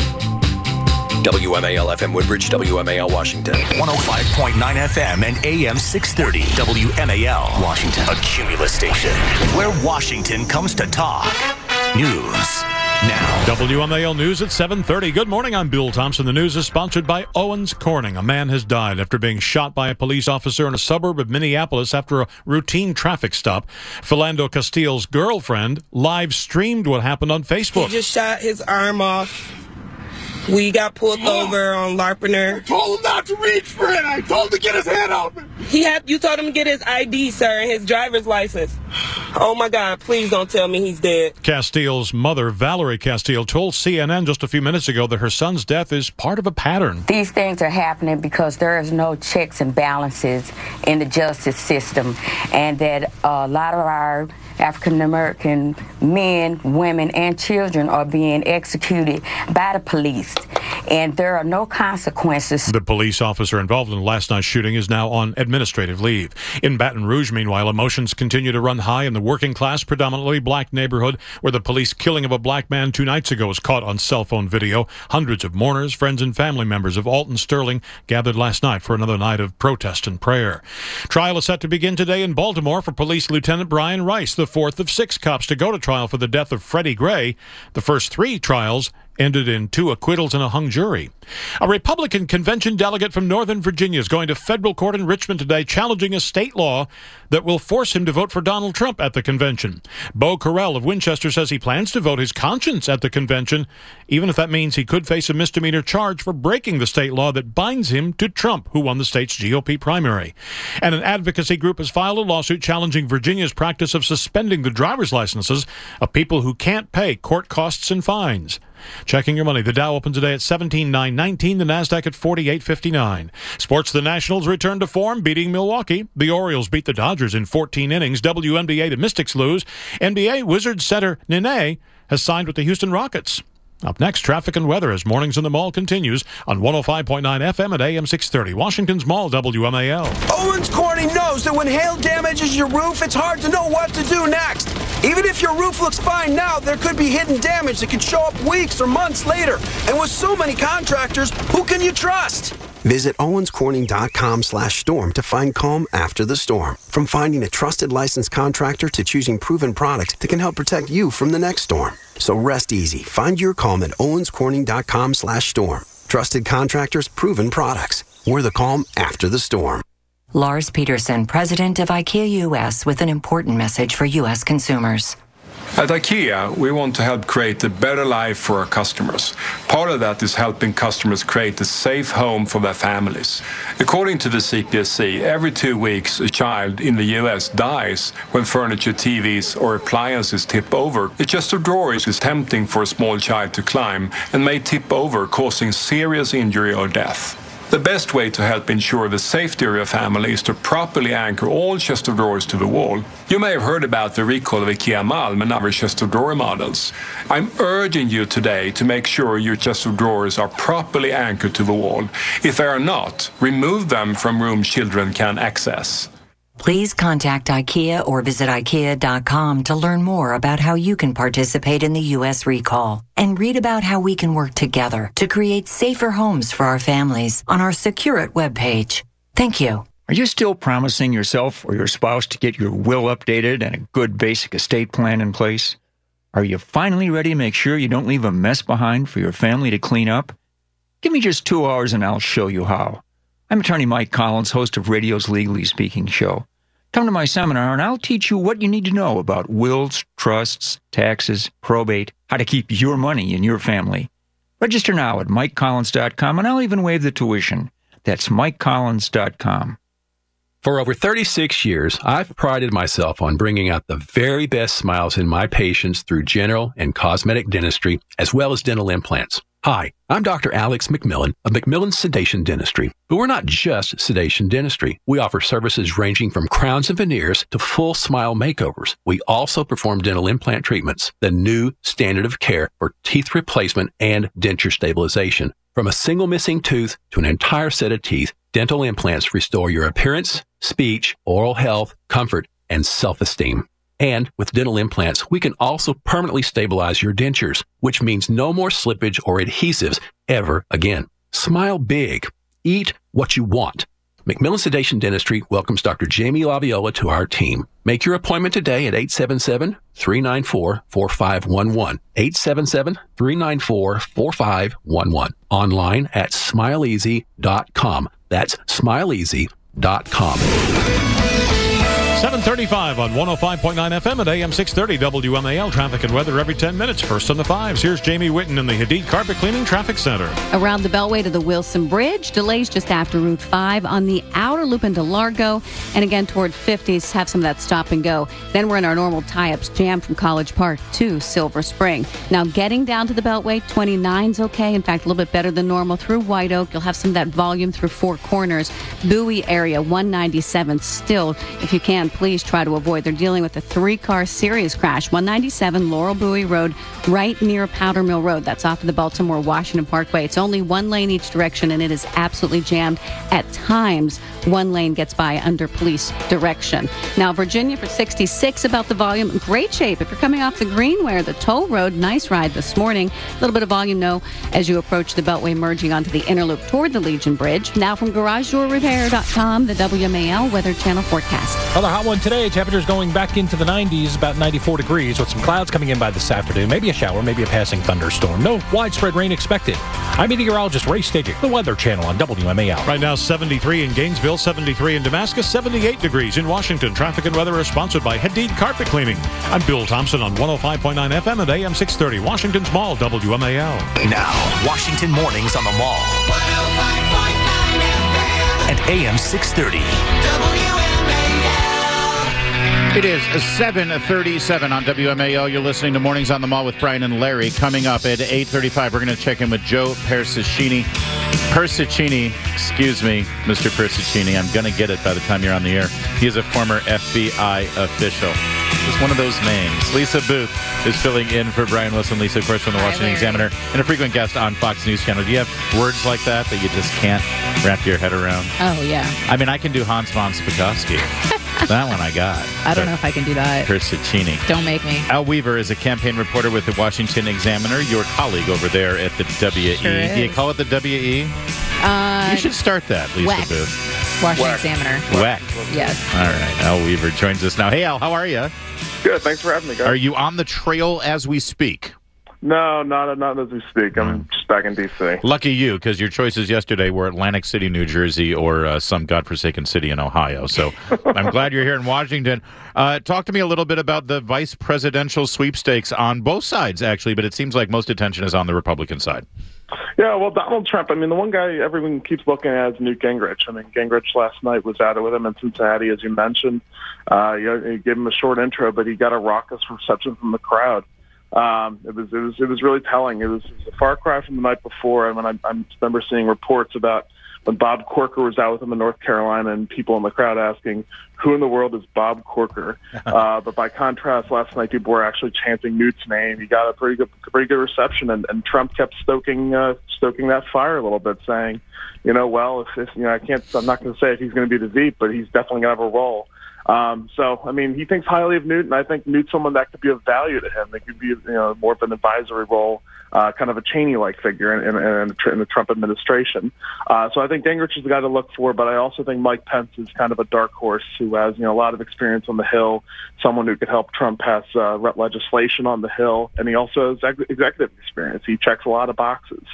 W M A L F M Woodbridge, W M A L Washington. one oh five point nine F M and A M six thirty. W M A L Washington. A Cumulus station where Washington comes to talk. News now. W M A L News at seven thirty. Good morning, I'm Bill Thompson. The news is sponsored by Owens Corning. A man has died after being shot by a police officer in a suburb of Minneapolis after a routine traffic stop. Philando Castile's girlfriend live streamed what happened on Facebook. He just shot his arm off. We got pulled over on Larpener. I told him not to reach for it. I told him to get his hand out. He had. You told him to get his I D, sir, and his driver's license. Oh, my God. Please don't tell me he's dead. Castile's mother, Valerie Castile, told C N N just a few minutes ago that her son's death is part of a pattern. These things are happening because there is no checks and balances in the justice system, and that a lot of our African-American men, women, and children are being executed by the police, and there are no consequences. The police officer involved in last night's shooting is now on administrative leave. In Baton Rouge, meanwhile, emotions continue to run high in the working class, predominantly black neighborhood where the police killing of a black man two nights ago was caught on cell phone video. Hundreds of mourners, friends, and family members of Alton Sterling gathered last night for another night of protest and prayer. Trial is set to begin today in Baltimore for Police Lieutenant Brian Rice, the fourth of six cops to go to trial for the death of Freddie Gray. The first three trials ended in two acquittals and a hung jury. A Republican convention delegate from Northern Virginia is going to federal court in Richmond today challenging a state law that will force him to vote for Donald Trump at the convention. Beau Carell of Winchester says he plans to vote his conscience at the convention, even if that means he could face a misdemeanor charge for breaking the state law that binds him to Trump, who won the state's G O P primary. And an advocacy group has filed a lawsuit challenging Virginia's practice of suspending the driver's licenses of people who can't pay court costs and fines. Checking your money. The Dow opens today at seventeen nine nineteen. The Nasdaq at forty-eight fifty-nine. Sports, the Nationals return to form, beating Milwaukee. The Orioles beat the Dodgers in fourteen innings. W N B A, the Mystics lose. N B A, Wizards center Nene has signed with the Houston Rockets. Up next, traffic and weather as Mornings in the Mall continues on one oh five point nine F M at A M six thirty. Washington's Mall, W M A L. Owens Corning knows that when hail damages your roof, it's hard to know what to do next. Even if your roof looks fine now, there could be hidden damage that could show up weeks or months later. And with so many contractors, who can you trust? Visit owenscorning.com slash storm to find calm after the storm. From finding a trusted licensed contractor to choosing proven product that can help protect you from the next storm. So rest easy. Find your calm at owenscorning.com slash storm. Trusted contractors, proven products. We're the calm after the storm. Lars Peterson, president of IKEA U S, with an important message for U S consumers. At IKEA, we want to help create a better life for our customers. Part of that is helping customers create a safe home for their families. According to the C P S C, every two weeks a child in the U S dies when furniture, T Vs, or appliances tip over. A chest of drawers is tempting for a small child to climb and may tip over, causing serious injury or death. The best way to help ensure the safety of your family is to properly anchor all chest of drawers to the wall. You may have heard about the recall of IKEA Malm and other chest of drawer models. I'm urging you today to make sure your chest of drawers are properly anchored to the wall. If they are not, remove them from rooms children can access. Please contact IKEA or visit IKEA dot com to learn more about how you can participate in the U S recall and read about how we can work together to create safer homes for our families on our Secure It webpage. Thank you. Are you still promising yourself or your spouse to get your will updated and a good basic estate plan in place? Are you finally ready to make sure you don't leave a mess behind for your family to clean up? Give me just two hours and I'll show you how. I'm attorney Mike Collins, host of radio's Legally Speaking show. Come to my seminar and I'll teach you what you need to know about wills, trusts, taxes, probate, how to keep your money in your family. Register now at mike collins dot com and I'll even waive the tuition. That's mike collins dot com. For over thirty-six years, I've prided myself on bringing out the very best smiles in my patients through general and cosmetic dentistry, as well as dental implants. Hi, I'm Doctor Alex McMillan of McMillan Sedation Dentistry. But we're not just sedation dentistry. We offer services ranging from crowns and veneers to full smile makeovers. We also perform dental implant treatments, the new standard of care for teeth replacement and denture stabilization. From a single missing tooth to an entire set of teeth, dental implants restore your appearance, speech, oral health, comfort, and self-esteem. And with dental implants, we can also permanently stabilize your dentures, which means no more slippage or adhesives ever again. Smile big. Eat what you want. McMillan Sedation Dentistry welcomes Doctor Jamie Laviola to our team. Make your appointment today at eight seven seven, three nine four, four five one one. eight seven seven, three nine four, four five one one. Online at smile easy dot com. That's smile easy dot com. seven thirty-five on one oh five point nine F M at A M six thirty W M A L. Traffic and weather every ten minutes. First on the fives. Here's Jamie Whitten in the Hadid Carpet Cleaning Traffic Center. Around the Beltway to the Wilson Bridge. Delays just after Route five on the outer loop into Largo. And again toward fifties. Have some of that stop and go. Then we're in our normal tie-ups jam from College Park to Silver Spring. Now getting down to the Beltway, twenty-nine's okay. In fact, a little bit better than normal through White Oak. You'll have some of that volume through Four Corners. Bowie area, one ninety-seven still. If you can, please try to avoid. They're dealing with a three-car serious crash. one ninety-seven Laurel Bowie Road, right near Powder Mill Road. That's off of the Baltimore-Washington Parkway. It's only one lane each direction, and it is absolutely jammed. At times, one lane gets by under police direction. Now, Virginia for sixty-six about the volume. In great shape. If you're coming off the Greenware, the toll road, nice ride this morning. A little bit of volume, though, as you approach the Beltway, merging onto the inner loop toward the Legion Bridge. Now from garage door repair dot com, the W M A L Weather Channel forecast. Another hot one today. Temperatures going back into the nineties, about ninety-four degrees, with some clouds coming in by this afternoon. Maybe a shower, maybe a passing thunderstorm. No widespread rain expected. I'm meteorologist Ray Stadic, the Weather Channel on W M A L. Right now, seventy-three in Gainesville, seventy-three in Damascus, seventy-eight degrees in Washington. Traffic and weather are sponsored by Hadid Carpet Cleaning. I'm Bill Thompson on one oh five point nine F M at A M six thirty, Washington's Mall, W M A L. Now, Washington Mornings on the Mall. one oh five point nine F M. At A M six thirty. It is seven thirty-seven on W M A L. You're listening to Mornings on the Mall with Brian and Larry. Coming up at eight thirty-five, we're going to check in with Joe Persicini. Persicini, excuse me, Mister Persicini. I'm going to get it by the time you're on the air. He is a former F B I official. It's one of those names. Lisa Booth is filling in for Brian Wilson. Lisa, of course, from the Washington Examiner, and a frequent guest on Fox News Channel. Do you have words like that that you just can't wrap your head around? Oh, yeah. I mean, I can do Hans von Spakovsky. That one I got. I don't know if I can do that. Persicini. Don't make me. Al Weaver is a campaign reporter with the Washington Examiner, your colleague over there at the W E. Sure Do you call it the W E? Uh, you should start that, Lisa W E C. Booth. Washington W E C. Examiner. W E C. Yes. All right. Al Weaver joins us now. Hey, Al, how are you? Good. Thanks for having me, guys. Are you on the trail as we speak? No, not not as we speak. I'm just back in D C. Lucky you, because your choices yesterday were Atlantic City, New Jersey, or uh, some godforsaken city in Ohio. So I'm glad you're here in Washington. Uh, talk to me a little bit about the vice presidential sweepstakes on both sides, actually, but it seems like most attention is on the Republican side. Yeah, well, Donald Trump, I mean, the one guy everyone keeps looking at is Newt Gingrich. I mean, Gingrich last night was at it with him in Cincinnati, as you mentioned. Uh, you know, he gave him a short intro, but he got a raucous reception from the crowd. Um, it was it was it was really telling. It was, it was a far cry from the night before. I mean, I, I remember seeing reports about when Bob Corker was out with him in North Carolina, and people in the crowd asking, "Who in the world is Bob Corker?" uh, but by contrast, last night people were actually chanting Newt's name. He got a pretty good pretty good reception, and, and Trump kept stoking uh, stoking that fire a little bit, saying, "You know, well, if, if you know, I can't, I'm not going to say if he's going to be the Veep, but he's definitely going to have a role." Um, so, I mean, he thinks highly of Newt, and I think Newt's someone that could be of value to him. It could be, you know, more of an advisory role uh, kind of a Cheney-like figure in, in, in, in the Trump administration. Uh, so I think Gingrich is the guy to look for, but I also think Mike Pence is kind of a dark horse who has, you know, a lot of experience on the Hill, someone who could help Trump pass uh, legislation on the Hill, and he also has ex- executive experience. He checks a lot of boxes.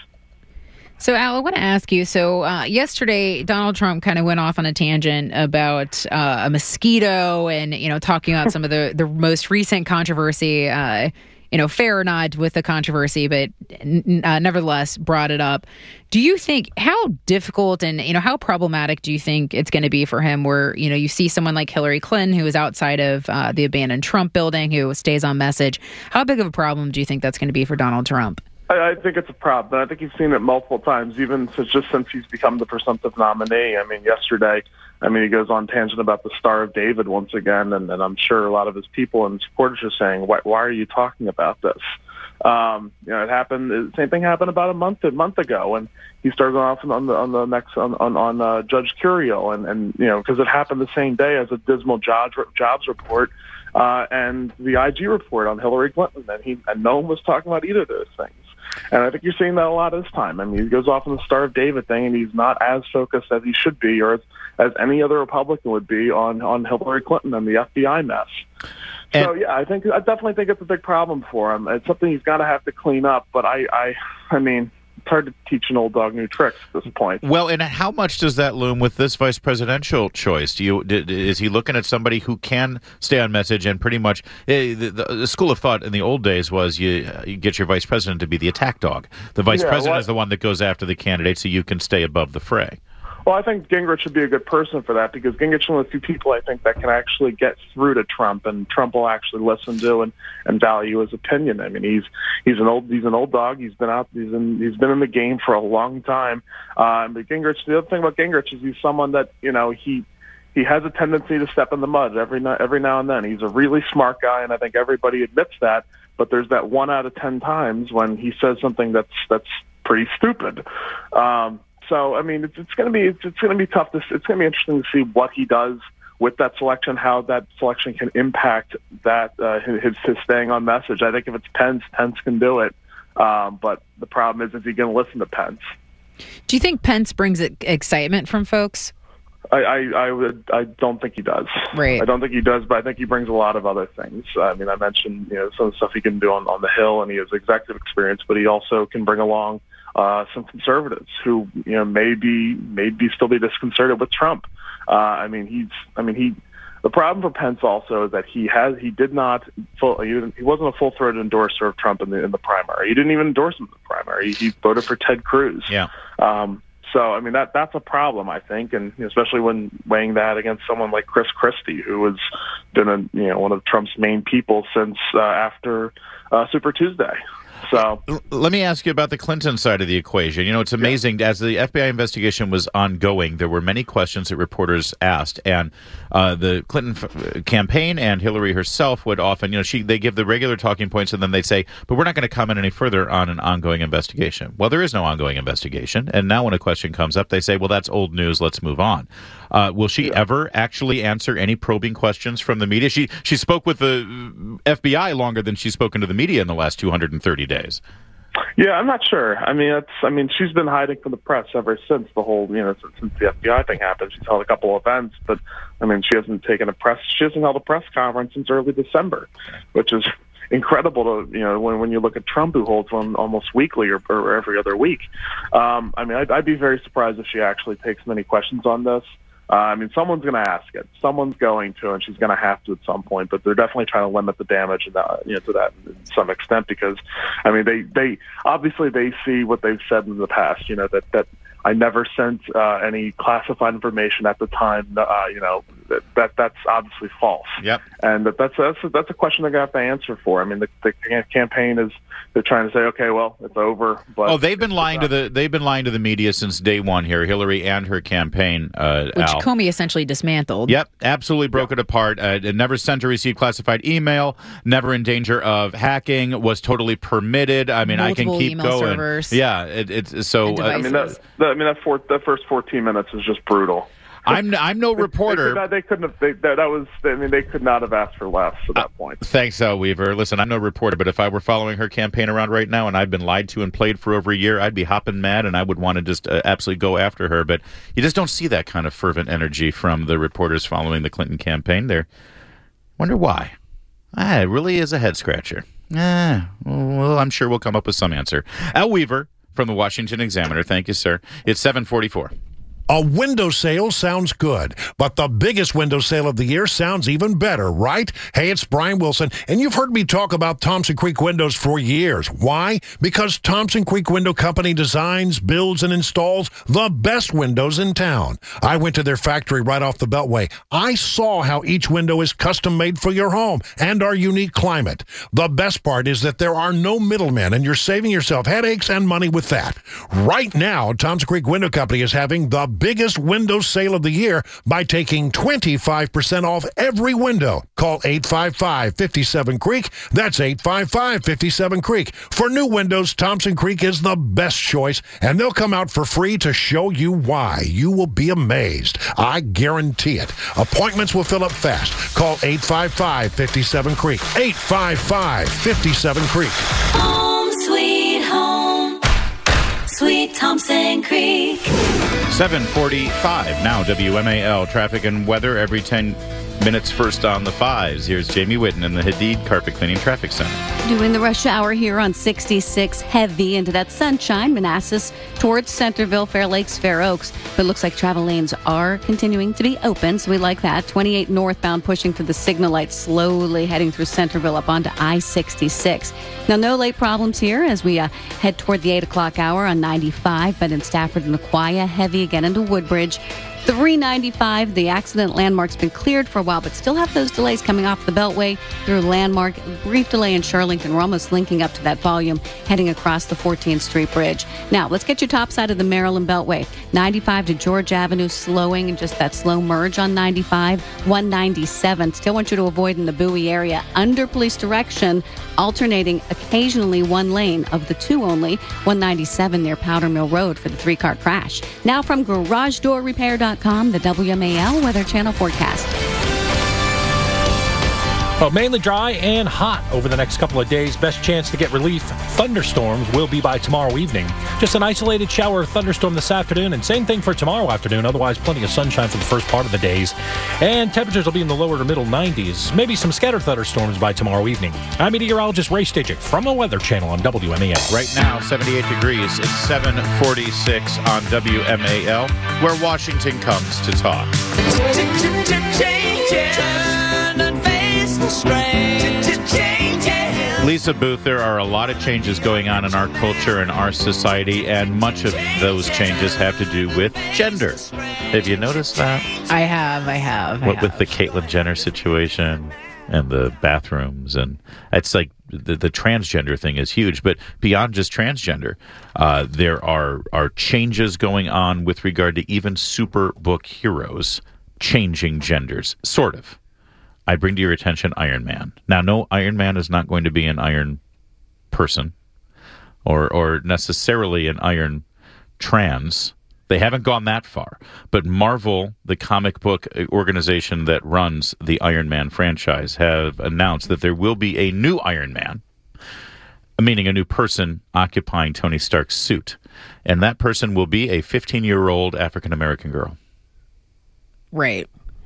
So, Al, I want to ask you, so uh, yesterday, Donald Trump kind of went off on a tangent about uh, a mosquito and, you know, talking about some of the, the most recent controversy, uh, you know, fair or not with the controversy, but n- uh, nevertheless brought it up. Do you think, how difficult and, you know, how problematic do you think it's going to be for him where, you know, you see someone like Hillary Clinton who is outside of uh, the abandoned Trump building, who stays on message? How big of a problem do you think that's going to be for Donald Trump? I, I think it's a problem. I think you've seen it multiple times, even since, just since he's become the presumptive nominee. I mean, yesterday, I mean, he goes on tangent about the Star of David once again, and, and I'm sure a lot of his people and supporters are saying, why, why are you talking about this? Um, you know, it happened. The same thing happened about a month a month ago, and he started going off on the on the next on on, on uh, Judge Curiel, and and you know, because it happened the same day as a dismal jobs jobs report uh, and the I G report on Hillary Clinton, and he and no one was talking about either of those things. And I think you're seeing that a lot this time. I mean, he goes off on the Star of David thing, and he's not as focused as he should be, or as, as any other Republican would be, on, on Hillary Clinton and the F B I mess. And so, yeah, I think I definitely think it's a big problem for him. It's something he's got to have to clean up. But I, I, I mean, it's hard to teach an old dog new tricks at this point. Well, and how much does that loom with this vice presidential choice? Do you is he looking at somebody who can stay on message and pretty much eh, the, the, the school of thought in the old days was you, you get your vice president to be the attack dog. The vice Yeah, president well, is the one that goes after the candidate, so you can stay above the fray. Well, I think Gingrich should be a good person for that, because Gingrich is one of the few people I think that can actually get through to Trump, and Trump will actually listen to and, and value his opinion. I mean, he's he's an old he's an old dog. He's been out he's in he's been in the game for a long time. Uh, but Gingrich, the other thing about Gingrich is he's someone that, you know, he he has a tendency to step in the mud every every now and then. He's a really smart guy, and I think everybody admits that. But there's that one out of ten times when he says something that's that's pretty stupid. Um, So, I mean, it's, it's going to be it's, it's going to be tough. To, it's going to be interesting to see what he does with that selection, how that selection can impact that uh, his, his staying on message. I think if it's Pence, Pence can do it. Um, but the problem is, is he going to listen to Pence? Do you think Pence brings excitement from folks? I, I, I would. I don't think he does. Right. I don't think he does, but I think he brings a lot of other things. I mean, I mentioned, you know, some of the stuff he can do on, on the Hill, and he has executive experience, but he also can bring along uh, some conservatives who, you know, maybe maybe still be disconcerted with Trump. Uh, I mean, he's. I mean, he. The problem for Pence also is that he has. He did not. Full, he, he wasn't a full-throated endorser of Trump in the in the primary. He didn't even endorse him in the primary. He, he voted for Ted Cruz. Yeah. Um, So, I mean, that that's a problem, I think, and especially when weighing that against someone like Chris Christie, who has been a, you know, one of Trump's main people since uh, after uh, Super Tuesday. So let me ask you about the Clinton side of the equation. You know, it's amazing. As the F B I investigation was ongoing, there were many questions that reporters asked, and uh, the Clinton f- campaign and Hillary herself would often, you know, she they give the regular talking points, and then they'd say, "But we're not going to comment any further on an ongoing investigation." Well, there is no ongoing investigation, and now when a question comes up, they say, "Well, that's old news. Let's move on." Uh, will she yeah. ever actually answer any probing questions from the media? She she spoke with the F B I longer than she's spoken to the media in the last two hundred thirty days. Yeah, I'm not sure. I mean, it's. I mean, she's been hiding from the press ever since the whole, you know, since, since the F B I thing happened. She's held a couple of events, but I mean, she hasn't taken a press. She hasn't held a press conference since early December, which is incredible to, you know, when when you look at Trump, who holds one almost weekly or, or every other week. Um, I mean, I'd, I'd be very surprised if she actually takes many questions on this. Uh, I mean, someone's going to ask it. Someone's going to, and she's going to have to at some point. But they're definitely trying to limit the damage, and uh, you know, to that to some extent, because, I mean, they they obviously they see what they've said in the past. You know, that that I never sent uh, any classified information at the time. Uh, you know, that, that that's obviously false. Yep. And that, that's that's a, that's a question they're going to have to answer for. I mean, the, the campaign is. They're trying to say, okay, well, it's over. But oh, they've been lying to the they've been lying to the media since day one here, Hillary and her campaign. Uh, Which Al. Comey essentially dismantled. Yep, absolutely broke yep. it apart. Uh, never sent or received classified email. Never in danger of hacking. Was totally permitted. I mean, Multiple I can keep email going. Servers yeah, it, it's so. I mean, that, that, I mean, that, four, that first fourteen minutes is just brutal. I'm I'm no reporter. They, could not, they couldn't have. They, that, that was. I mean, they could not have asked for less at that point. Uh, thanks, Al Weaver. Listen, I'm no reporter, but if I were following her campaign around right now and I'd been lied to and played for over a year, I'd be hopping mad and I would want to just uh, absolutely go after her. But you just don't see that kind of fervent energy from the reporters following the Clinton campaign. They're wonder why. Ah, it really is a head scratcher. Ah, well, I'm sure we'll come up with some answer. Al Weaver from the Washington Examiner. Thank you, sir. It's seven forty-four. A window sale sounds good, but the biggest window sale of the year sounds even better, right? Hey, it's Brian Wilson, and you've heard me talk about Thompson Creek Windows for years. Why? Because Thompson Creek Window Company designs, builds, and installs the best windows in town. I went to their factory right off the Beltway. I saw how each window is custom made for your home and our unique climate. The best part is that there are no middlemen, and you're saving yourself headaches and money with that. Right now, Thompson Creek Window Company is having the biggest window sale of the year by taking twenty-five percent off every window. Call eight five five, five seven, creek. That's eight five five, five seven, creek. For new windows, Thompson Creek is the best choice, and they'll come out for free to show you why. You will be amazed. I guarantee it. Appointments will fill up fast. Call eight five five, five seven, creek. eight five five, five seven, creek. Home sweet home. Sweet Thompson Creek. seven forty-five now, W M A L traffic and weather every ten minutes first on the fives. Here's Jamie Whitten in the Hadid Carpet Cleaning Traffic Center. Doing the rush hour here on sixty-six, heavy into that sunshine, Manassas towards Centerville, Fair Lakes, Fair Oaks. But it looks like travel lanes are continuing to be open, so we like that. twenty-eight northbound pushing through the signal lights, slowly heading through Centerville up onto I sixty-six. Now, no late problems here as we uh, head toward the eight o'clock hour on ninety-five, but in Stafford and Aquia, heavy again into Woodbridge. three ninety-five, the accident landmark's been cleared for a while, but still have those delays coming off the Beltway through Landmark. Brief delay in Shirlington. We're almost linking up to that volume heading across the fourteenth Street Bridge. Now, let's get you top side of the Maryland Beltway. ninety-five to George Avenue, slowing and just that slow merge on ninety-five. one ninety-seven, still want you to avoid in the Bowie area. Under police direction, alternating occasionally one lane of the two only. one ninety-seven near Powder Mill Road for the three-car crash. Now from garage door repair dot com, the W M A L Weather Channel forecast. Well, mainly dry and hot over the next couple of days. Best chance to get relief. Thunderstorms will be by tomorrow evening. Just an isolated shower or thunderstorm this afternoon, and same thing for tomorrow afternoon. Otherwise, plenty of sunshine for the first part of the days. And temperatures will be in the lower to middle nineties. Maybe some scattered thunderstorms by tomorrow evening. I'm meteorologist Ray Stidgick from the Weather Channel on W M A L. Right now, seventy-eight degrees. It's seven forty-six on W M A L, where Washington comes to talk. Lisa Booth, there are a lot of changes going on in our culture and our society, and much of those changes have to do with gender. Have you noticed that? I have, I have. I what have. With the Caitlyn Jenner situation and the bathrooms, and it's like the, the transgender thing is huge. But beyond just transgender, uh, there are are changes going on with regard to even superbook heroes changing genders, sort of. I bring to your attention Iron Man. Now, no, Iron Man is not going to be an iron person or or necessarily an iron trans. They haven't gone that far. But Marvel, the comic book organization that runs the Iron Man franchise, have announced that there will be a new Iron Man, meaning a new person occupying Tony Stark's suit. And that person will be a fifteen-year-old African-American girl. Right.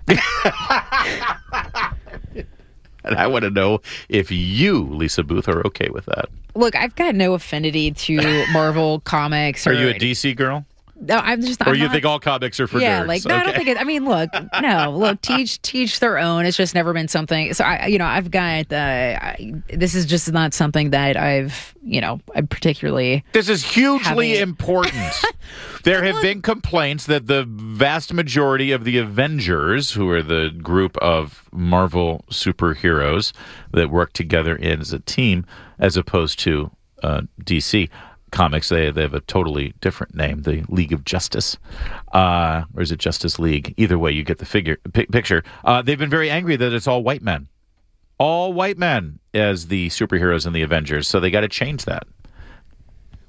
And I want to know if you, Lisa Booth, are okay with that. Look, I've got no affinity to Marvel comics. Or, are you a D C girl? No, I'm just. Or I'm you not, think all comics are for yeah, nerds? like no, okay. I don't think it. I mean, look, no, look, teach teach their own. It's just never been something. So I, you know, I've got. Uh, I, this is just not something that I've, you know, I'm particularly. This is hugely having... important. There have been complaints that the vast majority of the Avengers, who are the group of Marvel superheroes that work together as a team, as opposed to uh, D C Comics, they, they have a totally different name, the League of Justice. Uh, or is it Justice League? Either way, you get the figure p- picture. Uh, they've been very angry that it's all white men. All white men as the superheroes in the Avengers, so they got to change that.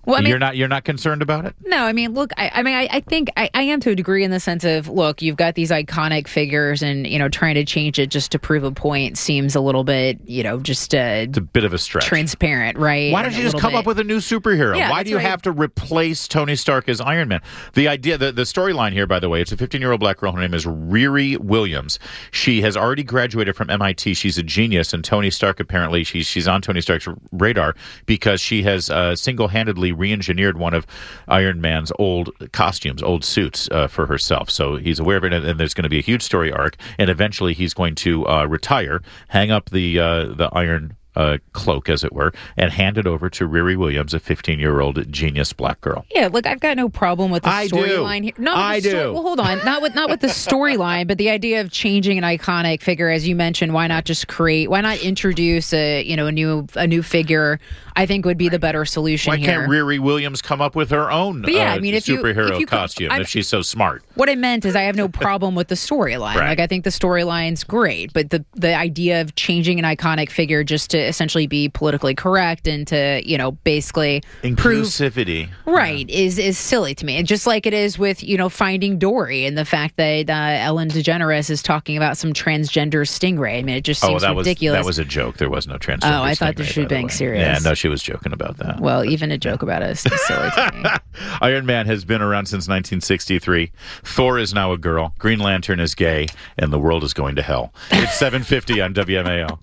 Well, I mean, you're not you're not concerned about it? No, I mean, look, I, I mean, I, I think I, I am to a degree in the sense of, look, you've got these iconic figures, and you know, trying to change it just to prove a point seems a little bit, you know, just uh, it's a bit of a stretch. Transparent, right? Why don't you just come bit. up with a new superhero? Yeah, Why do you right. have to replace Tony Stark as Iron Man? The idea, the, the storyline here, by the way, it's a fifteen-year-old black girl. Her name is Riri Williams. She has already graduated from M I T. She's a genius, and Tony Stark apparently she's she's on Tony Stark's radar because she has uh, single-handedly re-engineered one of Iron Man's old costumes, old suits uh, for herself. So he's aware of it, and, and there's going to be a huge story arc, and eventually he's going to uh, retire, hang up the uh, the Iron uh, cloak, as it were, and hand it over to Riri Williams, a fifteen-year-old genius black girl. Yeah, look, I've got no problem with the I storyline here. Not I the sto- do. Well, hold on. Not with not with the storyline, but the idea of changing an iconic figure, as you mentioned. Why not just create? Why not introduce a you know a new a new figure? I think would be the better solution Why here. can't Riri Williams come up with her own But yeah, uh, I mean, if you- superhero if you could- costume I'm- if she's so smart? What I meant is I have no problem with the storyline. Right. Like, I think the storyline's great, but the the idea of changing an iconic figure just to essentially be politically correct and to, you know, basically prove Inclusivity. right is is silly to me. And just like it is with, you know, Finding Dory and the fact that uh, Ellen DeGeneres is talking about some transgender stingray. I mean, it just Oh, seems that ridiculous. was that was a joke. There was no transgender. Oh, I thought stingray, she was by the being way. serious. Yeah, no, she was joking about that. Well, even a joke about it is silly to me. Iron Man has been around since nineteen sixty-three. Thor is now a girl. Green Lantern is gay, and the world is going to hell. It's seven fifty on W M A L.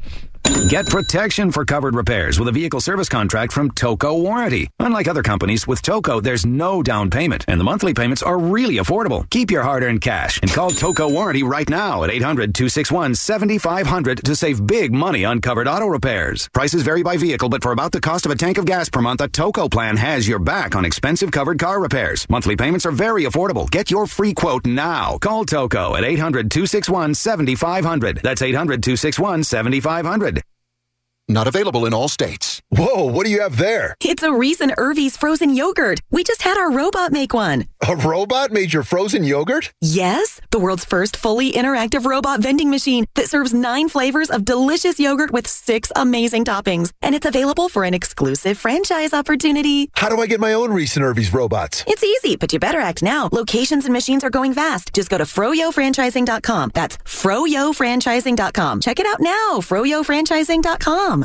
Get protection for covered repairs with a vehicle service contract from Toco Warranty. Unlike other companies, with Toco, there's no down payment, and the monthly payments are really affordable. Keep your hard-earned cash and call Toco Warranty right now at eight hundred, two six one, seven five zero zero to save big money on covered auto repairs. Prices vary by vehicle, but for about the cost of a tank of gas per month, a Toco plan has your back on expensive covered car repairs. Monthly payments are very affordable. Get your free quote now. Call Toco at eight hundred, two six one, seven five zero zero. That's eight hundred, two six one, seven five zero zero. Not available in all states. Whoa, what do you have there? It's a Reese and Irvy's frozen yogurt. We just had our robot make one. A robot made your frozen yogurt? Yes, the world's first fully interactive robot vending machine that serves nine flavors of delicious yogurt with six amazing toppings. And it's available for an exclusive franchise opportunity. How do I get my own Reese and Irvy's robots? It's easy, but you better act now. Locations and machines are going fast. Just go to froyo franchising dot com. That's froyo franchising dot com. Check it out now, froyo franchising dot com.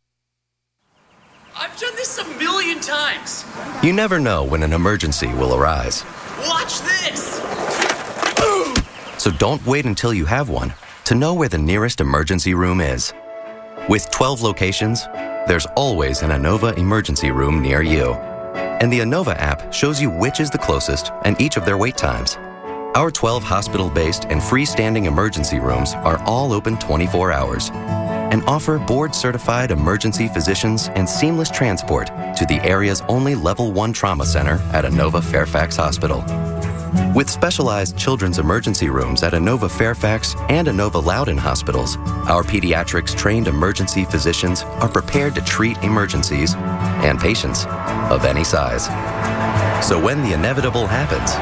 I've done this a million times. You never know when an emergency will arise. Watch this. So don't wait until you have one to know where the nearest emergency room is. With twelve locations, there's always an Inova emergency room near you. And the Inova app shows you which is the closest and each of their wait times. Our twelve hospital-based and freestanding emergency rooms are all open twenty-four hours and offer board-certified emergency physicians and seamless transport to the area's only Level one Trauma Center at Inova Fairfax Hospital. With specialized children's emergency rooms at Inova Fairfax and Inova Loudoun hospitals, our pediatrics-trained emergency physicians are prepared to treat emergencies and patients of any size. So when the inevitable happens,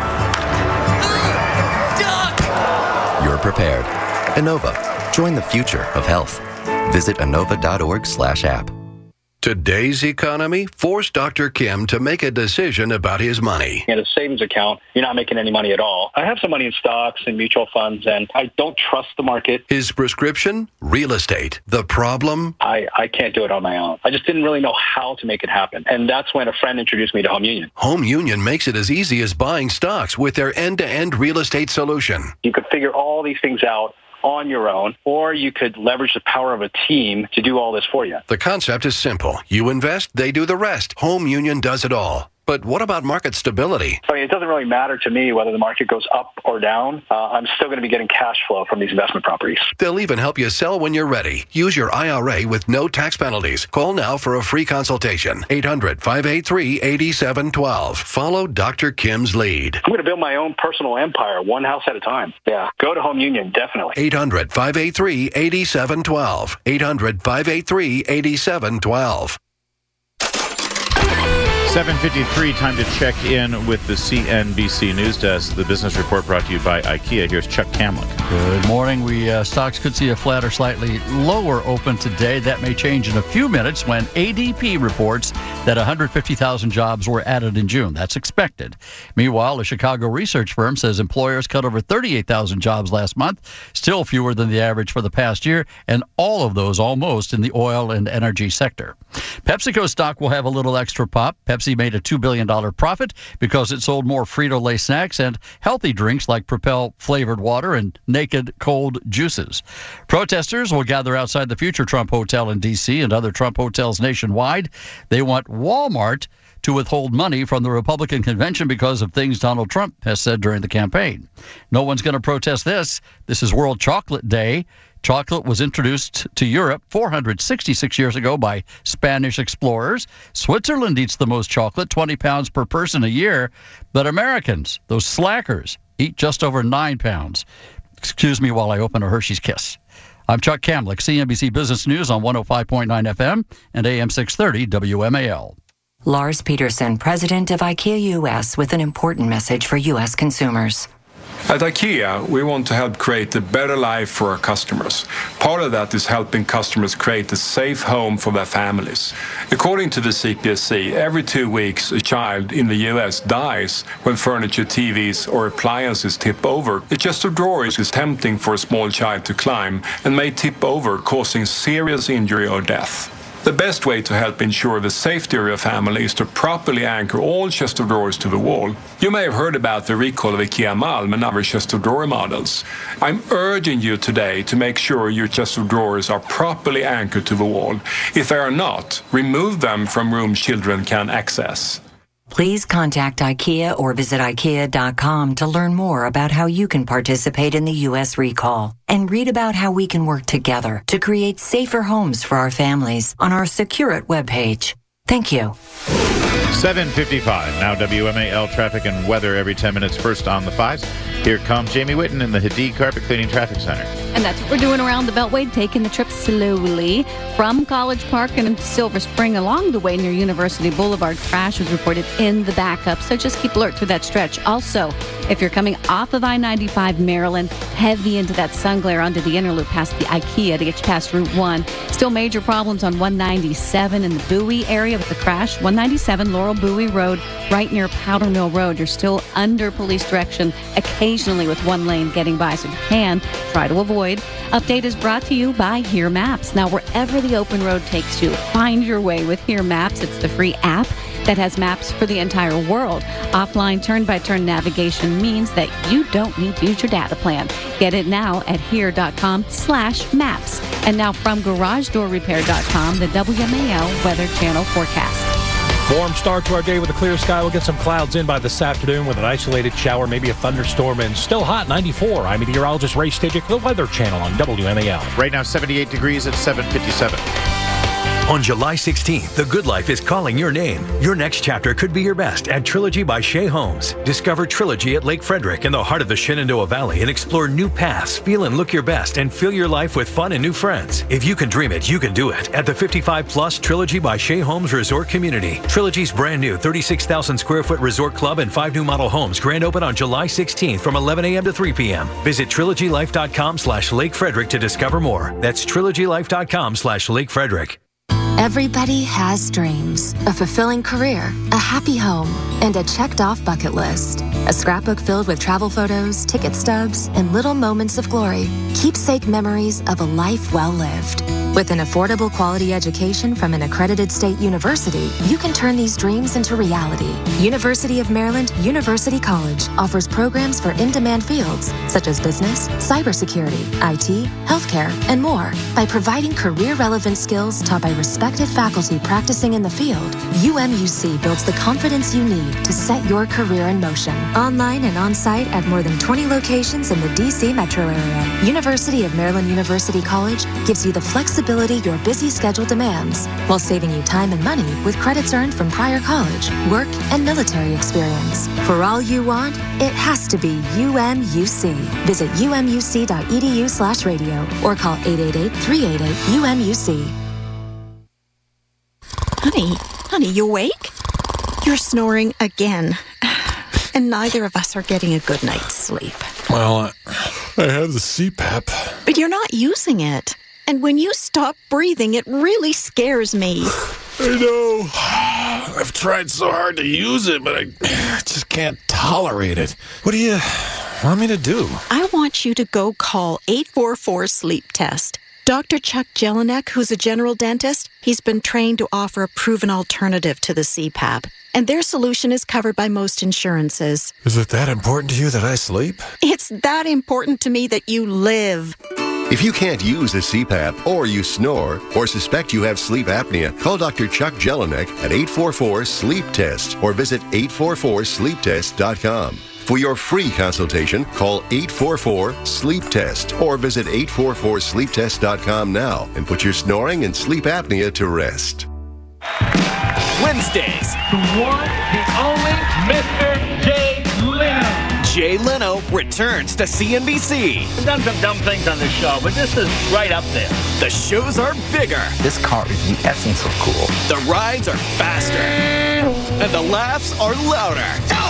you're prepared. Inova. Join the future of health. Visit Inova.org slash app. Today's economy forced Doctor Kim to make a decision about his money. In a savings account, you're not making any money at all. I have some money in stocks and mutual funds, and I don't trust the market. His prescription? Real estate. The problem? I, I can't do it on my own. I just didn't really know how to make it happen. And that's when a friend introduced me to Home Union. Home Union makes it as easy as buying stocks with their end-to-end real estate solution. You could figure all these things out on your own, or you could leverage the power of a team to do all this for you. The concept is simple. You invest, they do the rest. Home Union does it all. But what about market stability? I mean, it doesn't really matter to me whether the market goes up or down. Uh, I'm still going to be getting cash flow from these investment properties. They'll even help you sell when you're ready. Use your I R A with no tax penalties. Call now for a free consultation. eight hundred, five eight three, eight seven one two. Follow Doctor Kim's lead. I'm going to build my own personal empire, one house at a time. Yeah, go to Home Union, definitely. eight hundred, five eight three, eight seven one two. eight hundred, five eight three, eight seven one two. seven fifty-three, time to check in with the C N B C News Desk. The business report brought to you by IKEA. Here's Chuck Kamlick. Good morning. We uh, stocks could see a flat or slightly lower open today. That may change in a few minutes when A D P reports that one hundred fifty thousand jobs were added in June. That's expected. Meanwhile, a Chicago research firm says employers cut over thirty-eight thousand jobs last month, still fewer than the average for the past year, and all of those almost in the oil and energy sector. PepsiCo stock will have a little extra pop. Pepsi made a two billion dollars profit because it sold more Frito-Lay snacks and healthy drinks like Propel flavored water and Naked cold juices. Protesters will gather outside the future Trump Hotel in D C and other Trump hotels nationwide. They want Walmart to withhold money from the Republican convention because of things Donald Trump has said during the campaign. No one's going to protest this. This is World Chocolate Day. Chocolate was introduced to Europe four hundred sixty-six years ago by Spanish explorers. Switzerland eats the most chocolate, twenty pounds per person a year. But Americans, those slackers, eat just over nine pounds. Excuse me while I open a Hershey's Kiss. I'm Chuck Kamlick, C N B C Business News on one oh five point nine F M and A M six thirty W M A L. Lars Peterson, president of IKEA U S, with an important message for U S consumers. At IKEA, we want to help create a better life for our customers. Part of that is helping customers create a safe home for their families. According to the C P S C, every two weeks a child in the U S dies when furniture, T Vs or appliances tip over. A chest of drawers is tempting for a small child to climb and may tip over, causing serious injury or death. The best way to help ensure the safety of your family is to properly anchor all chest of drawers to the wall. You may have heard about the recall of IKEA Malm and other chest of drawer models. I'm urging you today to make sure your chest of drawers are properly anchored to the wall. If they are not, remove them from rooms children can access. Please contact IKEA or visit IKEA dot com to learn more about how you can participate in the U S recall and read about how we can work together to create safer homes for our families on our Secure It webpage. Thank you. seven fifty-five, now W M A L traffic and weather every ten minutes. First on the fives. Here comes Jamie Whitten in the Hadid Carpet Cleaning Traffic Center. And that's what we're doing around the Beltway, taking the trip slowly from College Park and into Silver Spring along the way near University Boulevard. Crash was reported in the backup, so just keep alert through that stretch. Also, if you're coming off of I ninety-five Maryland, heavy into that sun glare onto the inner loop past the IKEA to get you past Route one. Still major problems on one ninety-seven in the Bowie area with the crash. one ninety-seven Laurel Bowie Road, right near Powder Mill Road. You're still under police direction, occasionally with one lane getting by, so you can try to avoid. Update is brought to you by Here Maps. Now, wherever the open road takes you, find your way with Here Maps. It's the free app that has maps for the entire world. Offline turn-by-turn navigation means that you don't need to use your data plan. Get it now at here dot com slash maps. And now from garage door repair dot com, the W M A L Weather Channel forecast. Warm start to our day with a clear sky. We'll get some clouds in by this afternoon with an isolated shower, maybe a thunderstorm, and still hot, ninety-four. I'm meteorologist Ray Stidgick, the Weather Channel on W M A L. Right now, seventy-eight degrees at seven fifty-seven. On July sixteenth, The Good Life is calling your name. Your next chapter could be your best at Trilogy by Shea Homes. Discover Trilogy at Lake Frederick in the heart of the Shenandoah Valley and explore new paths, feel and look your best, and fill your life with fun and new friends. If you can dream it, you can do it at the fifty-five plus Trilogy by Shea Homes Resort Community. Trilogy's brand new thirty-six thousand square foot resort club and five new model homes grand open on July sixteenth from eleven a.m. to three p.m. Visit trilogy life dot com slash Lake Frederick to discover more. That's trilogy life dot com slash Lake Frederick. Everybody has dreams, a fulfilling career, a happy home, and a checked-off bucket list. A scrapbook filled with travel photos, ticket stubs, and little moments of glory. Keepsake memories of a life well lived. With an affordable quality education from an accredited state university, you can turn these dreams into reality. University of Maryland University College offers programs for in-demand fields such as business, cybersecurity, I T, healthcare, and more. By providing career-relevant skills taught by respected faculty practicing in the field, U M U C builds the confidence you need to set your career in motion. Online and on-site at more than twenty locations in the D C metro area. University of Maryland University College gives you the flexibility your busy schedule demands, while saving you time and money with credits earned from prior college, work, and military experience. For all you want, it has to be U M U C. Visit U M U C dot E D U slash radio or call eight eight eight, three eight eight, U M U C. Honey, honey, you awake? You're snoring again. And neither of us are getting a good night's sleep. Well, I, I have the C PAP. But you're not using it. And when you stop breathing, it really scares me. I know. I've tried so hard to use it, but I just can't tolerate it. What do you want me to do? I want you to go call eight four four sleep test. Doctor Chuck Jelinek, who's a general dentist, he's been trained to offer a proven alternative to the C PAP. And their solution is covered by most insurances. Is it that important to you that I sleep? It's that important to me that you live. If you can't use a C PAP, or you snore, or suspect you have sleep apnea, call Doctor Chuck Jelinek at eight four four sleep test or visit eight four four sleep test dot com. For your free consultation, call eight four four sleep test or visit eight four four sleep test dot com now and put your snoring and sleep apnea to rest. Wednesdays. The one, the only Mister Jay Leno. Jay Leno returns to C N B C. I've done some dumb things on this show, but this is right up there. The shows are bigger. This car is the essence of cool. The rides are faster. And the laughs are louder.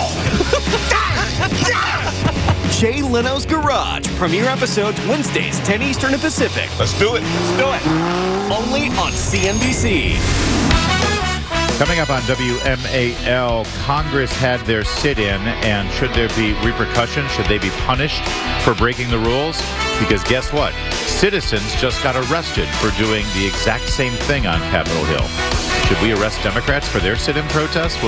Jay Leno's Garage. Premiere episodes Wednesdays, ten Eastern and Pacific. Let's do it. Let's do it. Only on C N B C. Coming up on W M A L, Congress had their sit-in, and should there be repercussions? Should they be punished for breaking the rules? Because guess what? Citizens just got arrested for doing the exact same thing on Capitol Hill. Should we arrest Democrats for their sit-in protest? We'll